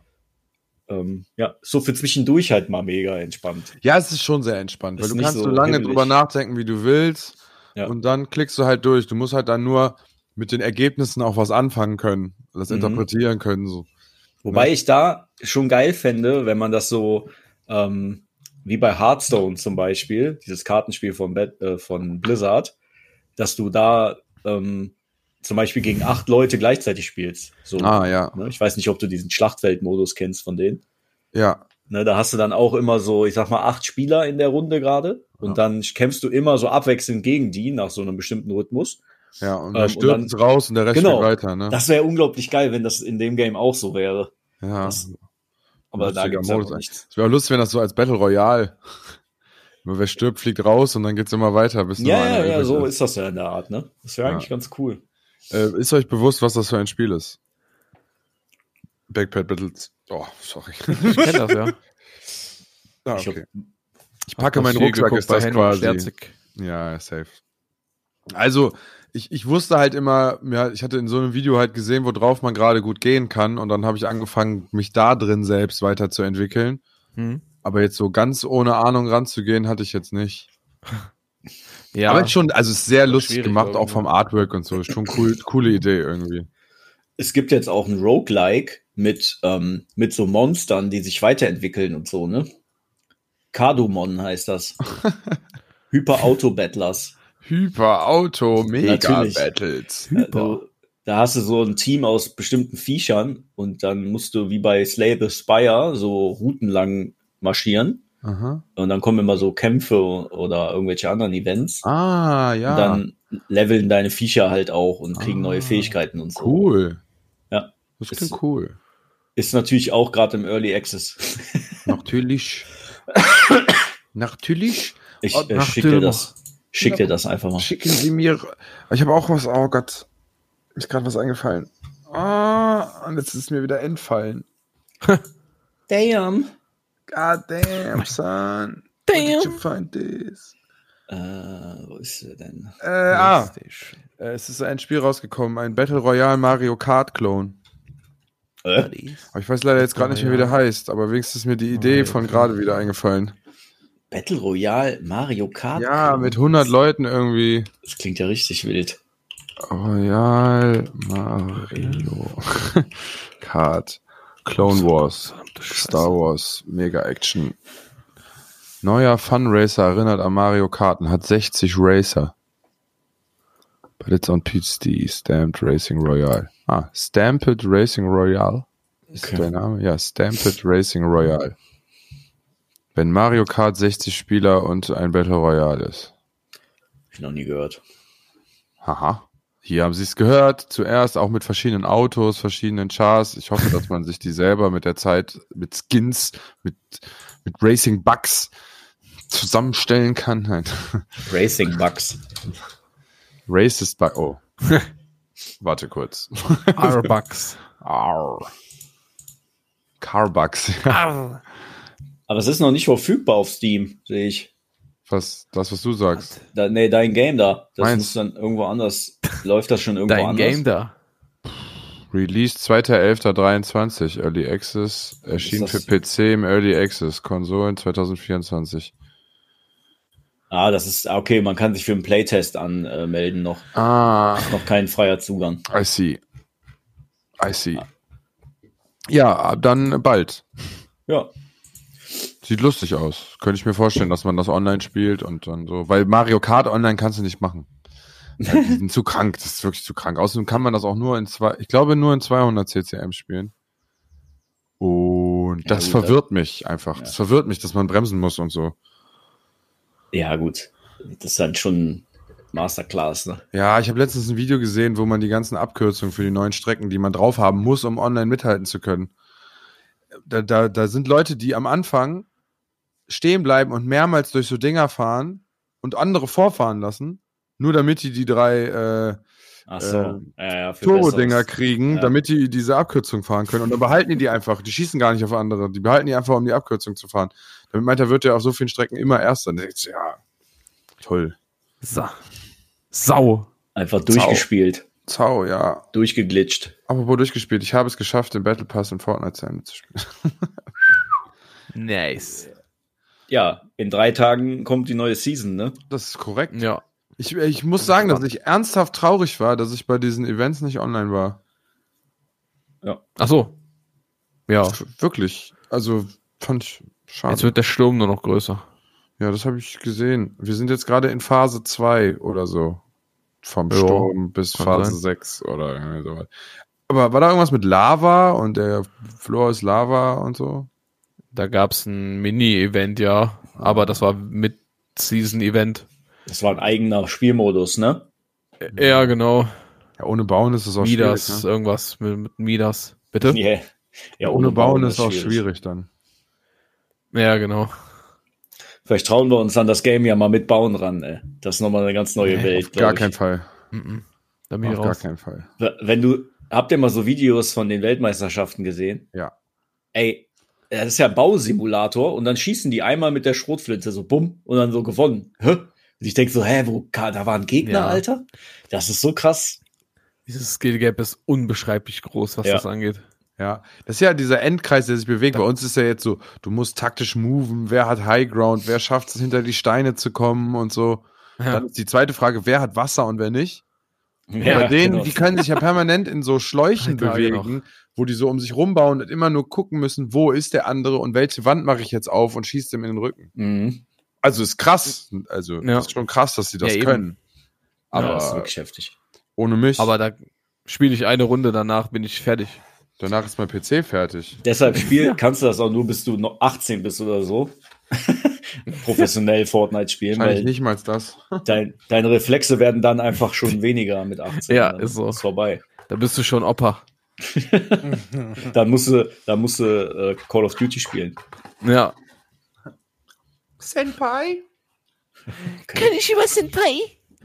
Ja, so für zwischendurch halt mal mega entspannt. Ja, es ist schon sehr entspannt, weil Ist du nicht kannst so so lange hibbelig. drüber nachdenken, wie du willst. Ja. Und dann klickst du halt durch. Du musst halt dann nur mit den Ergebnissen auch was anfangen können, das interpretieren können. So. Wobei ich da schon geil fände, wenn man das so wie bei Hearthstone zum Beispiel, dieses Kartenspiel von Blizzard, dass du da zum Beispiel gegen 8 Leute gleichzeitig spielst. So, Ah, ja. ne? Ich weiß nicht, ob du diesen Schlachtfeldmodus kennst von denen. Ja. Ne, da hast du dann auch immer so, ich sag mal, 8 Spieler in der Runde gerade. Und dann kämpfst du immer so abwechselnd gegen die nach so einem bestimmten Rhythmus. Ja, und und der stirbt dann- jetzt raus und der Rest Genau. geht weiter, ne? Das wäre unglaublich geil, wenn das in dem Game auch so wäre. Ja. das- Aber da Lustiger gibt's ja Modus noch eigentlich. nichts. Es wäre auch lustig, wenn das so als Battle Royale. Nur wer stirbt, fliegt raus und dann geht's immer weiter, bis nur Ja, einer ja, ja, übrig so ist. ist das ja in der Art, ne? Das wäre Ja. eigentlich ganz cool. Ist euch bewusst, was das für ein Spiel ist? Backpack Battles. Oh, sorry. Ich kenne das, ja. Ah, Ich okay. hab- Ich packe Hab meinen viel Rucksack, geguckt ist bei das Henno und quasi. Sterzig. Ja, safe. Also, ich wusste halt immer, ja, ich hatte in so einem Video halt gesehen, worauf man gerade gut gehen kann und dann habe ich angefangen, mich da drin selbst weiterzuentwickeln. Hm. Aber jetzt so ganz ohne Ahnung ranzugehen, hatte ich jetzt nicht. Ja, Aber schon, also es ist sehr lustig schwierig gemacht, auch irgendwo. vom Artwork und so. Ist schon cool, coole Idee irgendwie. Es gibt jetzt auch ein Roguelike mit so Monstern, die sich weiterentwickeln und so, ne? Kadumon heißt das. Hyper-Auto-Battlers. Hyper-Auto, Natürlich. Mega-Battles. Also, da hast du so ein Team aus bestimmten Viechern und dann musst du wie bei Slay the Spire so routenlang marschieren. Aha. Und dann kommen immer so Kämpfe oder irgendwelche anderen Events. Ah, ja. Und dann leveln deine Viecher halt auch und kriegen neue Fähigkeiten und so. Cool. Ja. Das Ist- klingt cool. Ist natürlich auch gerade im Early Access. Natürlich. Natürlich. Ich Und nach schick dir Dömer. das. Schick dir das einfach mal. Schicken Sie mir. Ich habe auch was. Oh Gott. Ist gerade was eingefallen. Ah, und jetzt ist es mir wieder entfallen. Damn. God damn, son. Damn. Where did you find this? Wo ist er denn? Es ist ein Spiel rausgekommen, ein Battle Royale Mario Kart Clone. Aber ich weiß leider jetzt gerade nicht mehr, wie der heißt, aber wenigstens ist mir die Idee von gerade wieder eingefallen. Battle Royale Mario Kart? Ja, mit 100 Leuten irgendwie. Das klingt ja richtig wild. Royal Mario Kart Clone Wars Star Wars Mega Action. Neuer Fun Racer erinnert an Mario Kart und hat 60 Racer. But it's on PC Stamped Racing Royale. Ah, Stamped Racing Royale ist Okay. der Name? Ja, Stamped Racing Royale. Wenn Mario Kart 60 Spieler und ein Battle Royale ist. Hab ich noch nie gehört. Haha. Hier haben Sie es gehört. Zuerst auch mit verschiedenen Autos, verschiedenen Chars. Ich hoffe, dass man sich die selber mit der Zeit, mit Skins, mit Racing Bugs zusammenstellen kann. Nein. Racing Bugs. Racist Bug. Oh. Warte kurz. Arbucks. Arr. Carbugs. Aber es ist noch nicht verfügbar auf Steam, sehe ich. Was du sagst. Nee, dein Game da. Das Meins. muss dann irgendwo anders. Läuft das schon irgendwo Dein anders? Game da. Release 2.11.23. Early Access. Erschien Ist für das- PC im Early Access. Konsolen 2024. Ah, das ist, okay, man kann sich für einen Playtest anmelden noch. Ah. Noch kein freier Zugang. I see. Ja, dann bald. Ja. Sieht lustig aus. Könnte ich mir vorstellen, dass man das online spielt und dann so. Weil Mario Kart online kannst du nicht machen. Die sind zu krank. Das ist wirklich zu krank. Außerdem kann man das auch nur in 200 CCM spielen. Und das verwirrt mich einfach. Ja. Das verwirrt mich, dass man bremsen muss und so. Ja, gut. Das ist dann schon Masterclass, ne? Ja, ich habe letztens ein Video gesehen, wo man die ganzen Abkürzungen für die neuen Strecken, die man drauf haben muss, um online mithalten zu können. Da sind Leute, die am Anfang stehen bleiben und mehrmals durch so Dinger fahren und andere vorfahren lassen, nur damit die 3 Turbo-Dinger kriegen, damit die diese Abkürzung fahren können. Und dann behalten die einfach. Die schießen gar nicht auf andere. Die behalten die einfach, um die Abkürzung zu fahren. Damit meint er, wird ja auf so vielen Strecken immer Erster. Ja, toll. Sau. Einfach durchgespielt. Zau, ja. Durchgeglitscht. Aber durchgespielt. Ich habe es geschafft, den Battle Pass in Fortnite zu Ende zu spielen. Nice. Ja, in 3 Tagen kommt die neue Season, ne? Das ist korrekt. Ja. Ich muss sagen, dass ich ernsthaft traurig war, dass ich bei diesen Events nicht online war. Ja. Ach so. Ja. Wirklich. Also, fand ich schade. Jetzt wird der Sturm nur noch größer. Ja, das habe ich gesehen. Wir sind jetzt gerade in Phase 2 oder so. Vom Sturm bis Phase 6 oder irgendwie sowas. Aber war da irgendwas mit Lava und der Floor ist Lava und so? Da gab's ein Mini-Event, ja. Aber das war mit Season-Event. Das war ein eigener Spielmodus, ne? Ja, genau. Ja, ohne Bauen ist es auch Midas, schwierig. Ne? irgendwas mit Midas. Bitte? Yeah. Ja, ohne Bauen ist auch schwierig dann. Ja, genau. Vielleicht trauen wir uns an das Game ja mal mit Bauen ran, ey. Das ist nochmal eine ganz neue Welt. Auf gar keinen Fall. Da bin ich auf raus. Gar keinen Fall. Habt ihr mal so Videos von den Weltmeisterschaften gesehen? Ja. Ey, das ist ja ein Bausimulator und dann schießen die einmal mit der Schrotflinte so bumm und dann so gewonnen. Hä? Und ich denke so, da war ein Gegner, Alter? Das ist so krass. Dieses Skill Gap ist unbeschreiblich groß, was das angeht. Ja, das ist ja dieser Endkreis, der sich bewegt. Bei uns ist ja jetzt so, du musst taktisch moven, wer hat High Ground, wer schafft es, hinter die Steine zu kommen und so. Ja. Dann ist die zweite Frage, wer hat Wasser und wer nicht? Ja, bei denen, genau. Die können sich ja permanent in so Schläuchen bewegen, wo die so um sich rumbauen und immer nur gucken müssen, wo ist der andere und welche Wand mache ich jetzt auf und schießt dem in den Rücken. Mhm. Also ist krass. Also das ist schon krass, dass sie das können. Aber das ist wirklich heftig. Ohne mich. Aber da spiele ich eine Runde, danach bin ich fertig. Danach ist mein PC fertig. Deshalb kannst du das auch nur, bis du noch 18 bist oder so. Professionell Fortnite spielen. Wahrscheinlich nicht mal das. Deine Reflexe werden dann einfach schon weniger mit 18. Ja, ist so. Ist vorbei. Da bist du schon Opa. Dann musst du Call of Duty spielen. Ja. Senpai? Kann ich über Senpai?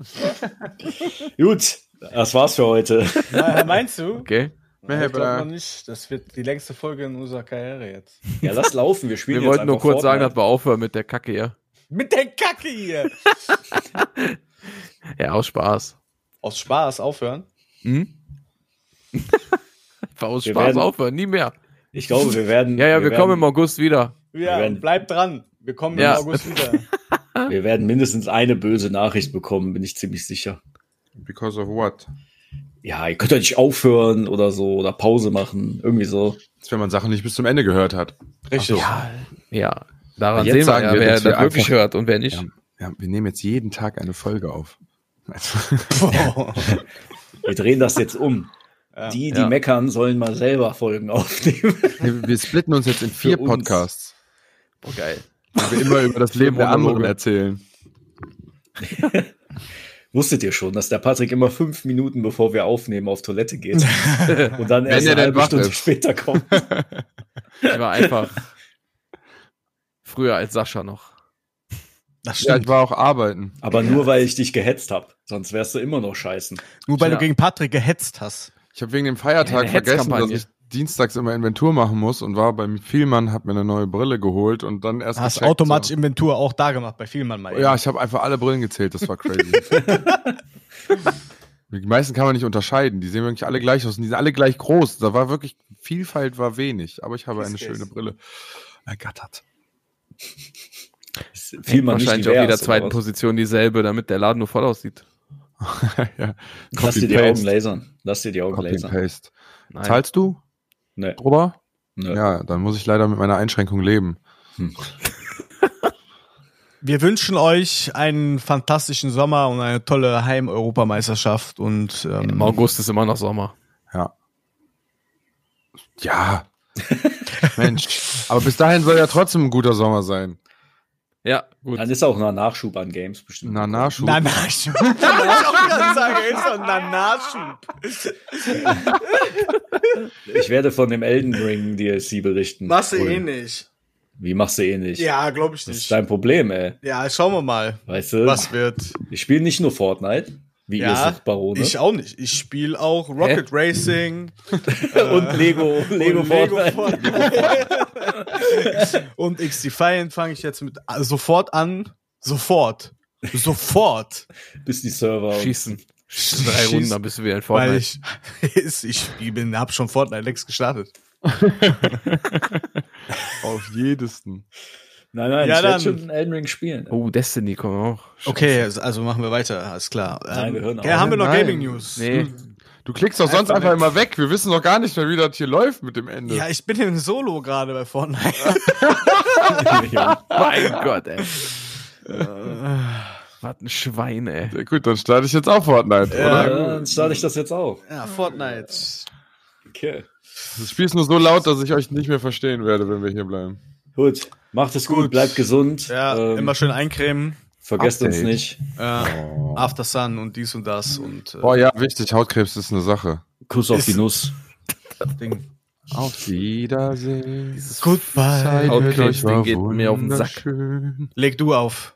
Gut, das war's für heute. Na, meinst du? Okay. Ich glaube noch nicht. Das wird die längste Folge in unserer Karriere jetzt. Ja, lass laufen. Wir spielen Wir wollten nur kurz sagen, dass wir aufhören mit der Kacke hier. Mit der Kacke hier! Ja, aus Spaß. Aus Spaß aufhören? Einfach aus Spaß aufhören, nie mehr. Ich glaube, wir werden... wir kommen im August wieder. Ja, bleibt dran. Wir kommen im August wieder. Wir werden mindestens eine böse Nachricht bekommen, bin ich ziemlich sicher. Because of what? Ja, ihr könnt ja nicht aufhören oder so oder Pause machen, irgendwie so. Das, wenn man Sachen nicht bis zum Ende gehört hat. Richtig. Ja. Daran sehen wir ja, wer das wirklich hört und wer nicht. Ja, wir nehmen jetzt jeden Tag eine Folge auf. Wir drehen das jetzt um. Ja. Die meckern, sollen mal selber Folgen aufnehmen. Wir splitten uns jetzt in 4 Podcasts. Boah, geil. Weil wir immer über das Leben der anderen erzählen. Wusstet ihr schon, dass der Patrick immer 5 Minuten, bevor wir aufnehmen, auf Toilette geht? Und dann erst eine halbe Stunde später kommt. Ich war einfach früher als Sascha noch. Das stimmt. Ja, ich war auch arbeiten. Aber nur, weil ich dich gehetzt habe. Sonst wärst du immer noch scheißen. Nur weil du gegen Patrick gehetzt hast. Ich habe wegen dem Feiertag vergessen, dass ich dienstags immer Inventur machen muss und war beim Vielmann, hab mir eine neue Brille geholt und dann erst hast automatisch Inventur auch da gemacht bei Vielmann mal. Ja, ich habe einfach alle Brillen gezählt, das war crazy. Die meisten kann man nicht unterscheiden, die sehen wirklich alle gleich aus und die sind alle gleich groß. Da war wirklich, Vielfalt war wenig, aber ich habe eine schöne Brille ergattert. Vielmann wahrscheinlich auf jeder zweiten Position dieselbe, damit der Laden nur voll aussieht. Ja. Lass dir die Augen lasern. Paste. Zahlst du? Nee. Drüber? Nö. Ja, dann muss ich leider mit meiner Einschränkung leben. Wir wünschen euch einen fantastischen Sommer und eine tolle Heim-Europameisterschaft und Im August ist immer noch Sommer. Ja. Ja. Mensch. Aber bis dahin soll ja trotzdem ein guter Sommer sein. Ja, gut. Dann ist auch noch Nachschub an Games bestimmt. Nachschub. Nachschub. Wollte ich auch gerade sagen, ist doch ein Nachschub. Ich werde von dem Elden Ring DLC berichten. Machst du Und nicht. Wie machst du nicht? Ja, glaube ich Das ist nicht. dein Problem, ey. Ja, schauen wir mal, Weißt du? was wird. Ich spiele nicht nur Fortnite, wie ihr Ja, sagt, Barone. ich auch nicht. Ich spiele auch Rocket Racing und Lego und Fortnite. und XDefiant fange ich jetzt mit sofort an. Sofort. Bis die Server. Schießen. 3 Schießen. Runden, dann bist du wieder in Weil Fortnite. ich hab schon Fortnite Lex gestartet. Auf jedesten. Nein, Ja, ich dann. werde schon Elden Ring spielen. Oh, Destiny kommt auch. Okay, also machen wir weiter, alles klar. Nein, wir hören auf. Haben wir noch Nein. Gaming News? Nee. Du klickst doch sonst einfach immer weg. Wir wissen doch gar nicht mehr, wie das hier läuft mit dem Ende. Ja, ich bin im Solo gerade bei Fortnite. Mein Gott, ey. Was ein Schwein, ey. Ja, gut, dann starte ich jetzt auch Fortnite, Ja, oder? dann starte ich das jetzt auch. Ja, Fortnite. Okay. Das Spiel ist nur so laut, dass ich euch nicht mehr verstehen werde, wenn wir hier bleiben. Gut. Macht es gut, bleibt gesund. Ja, immer schön eincremen. Vergesst uns Update. nicht. After Sun und dies und das und Boah, ja, wichtig, Hautkrebs ist eine Sache. Kuss auf Ist- die Nuss. Ding. Auf Wiedersehen. Goodbye. Hautkrebs, den geht mir auf den Sack. wunderschön. Leg du auf.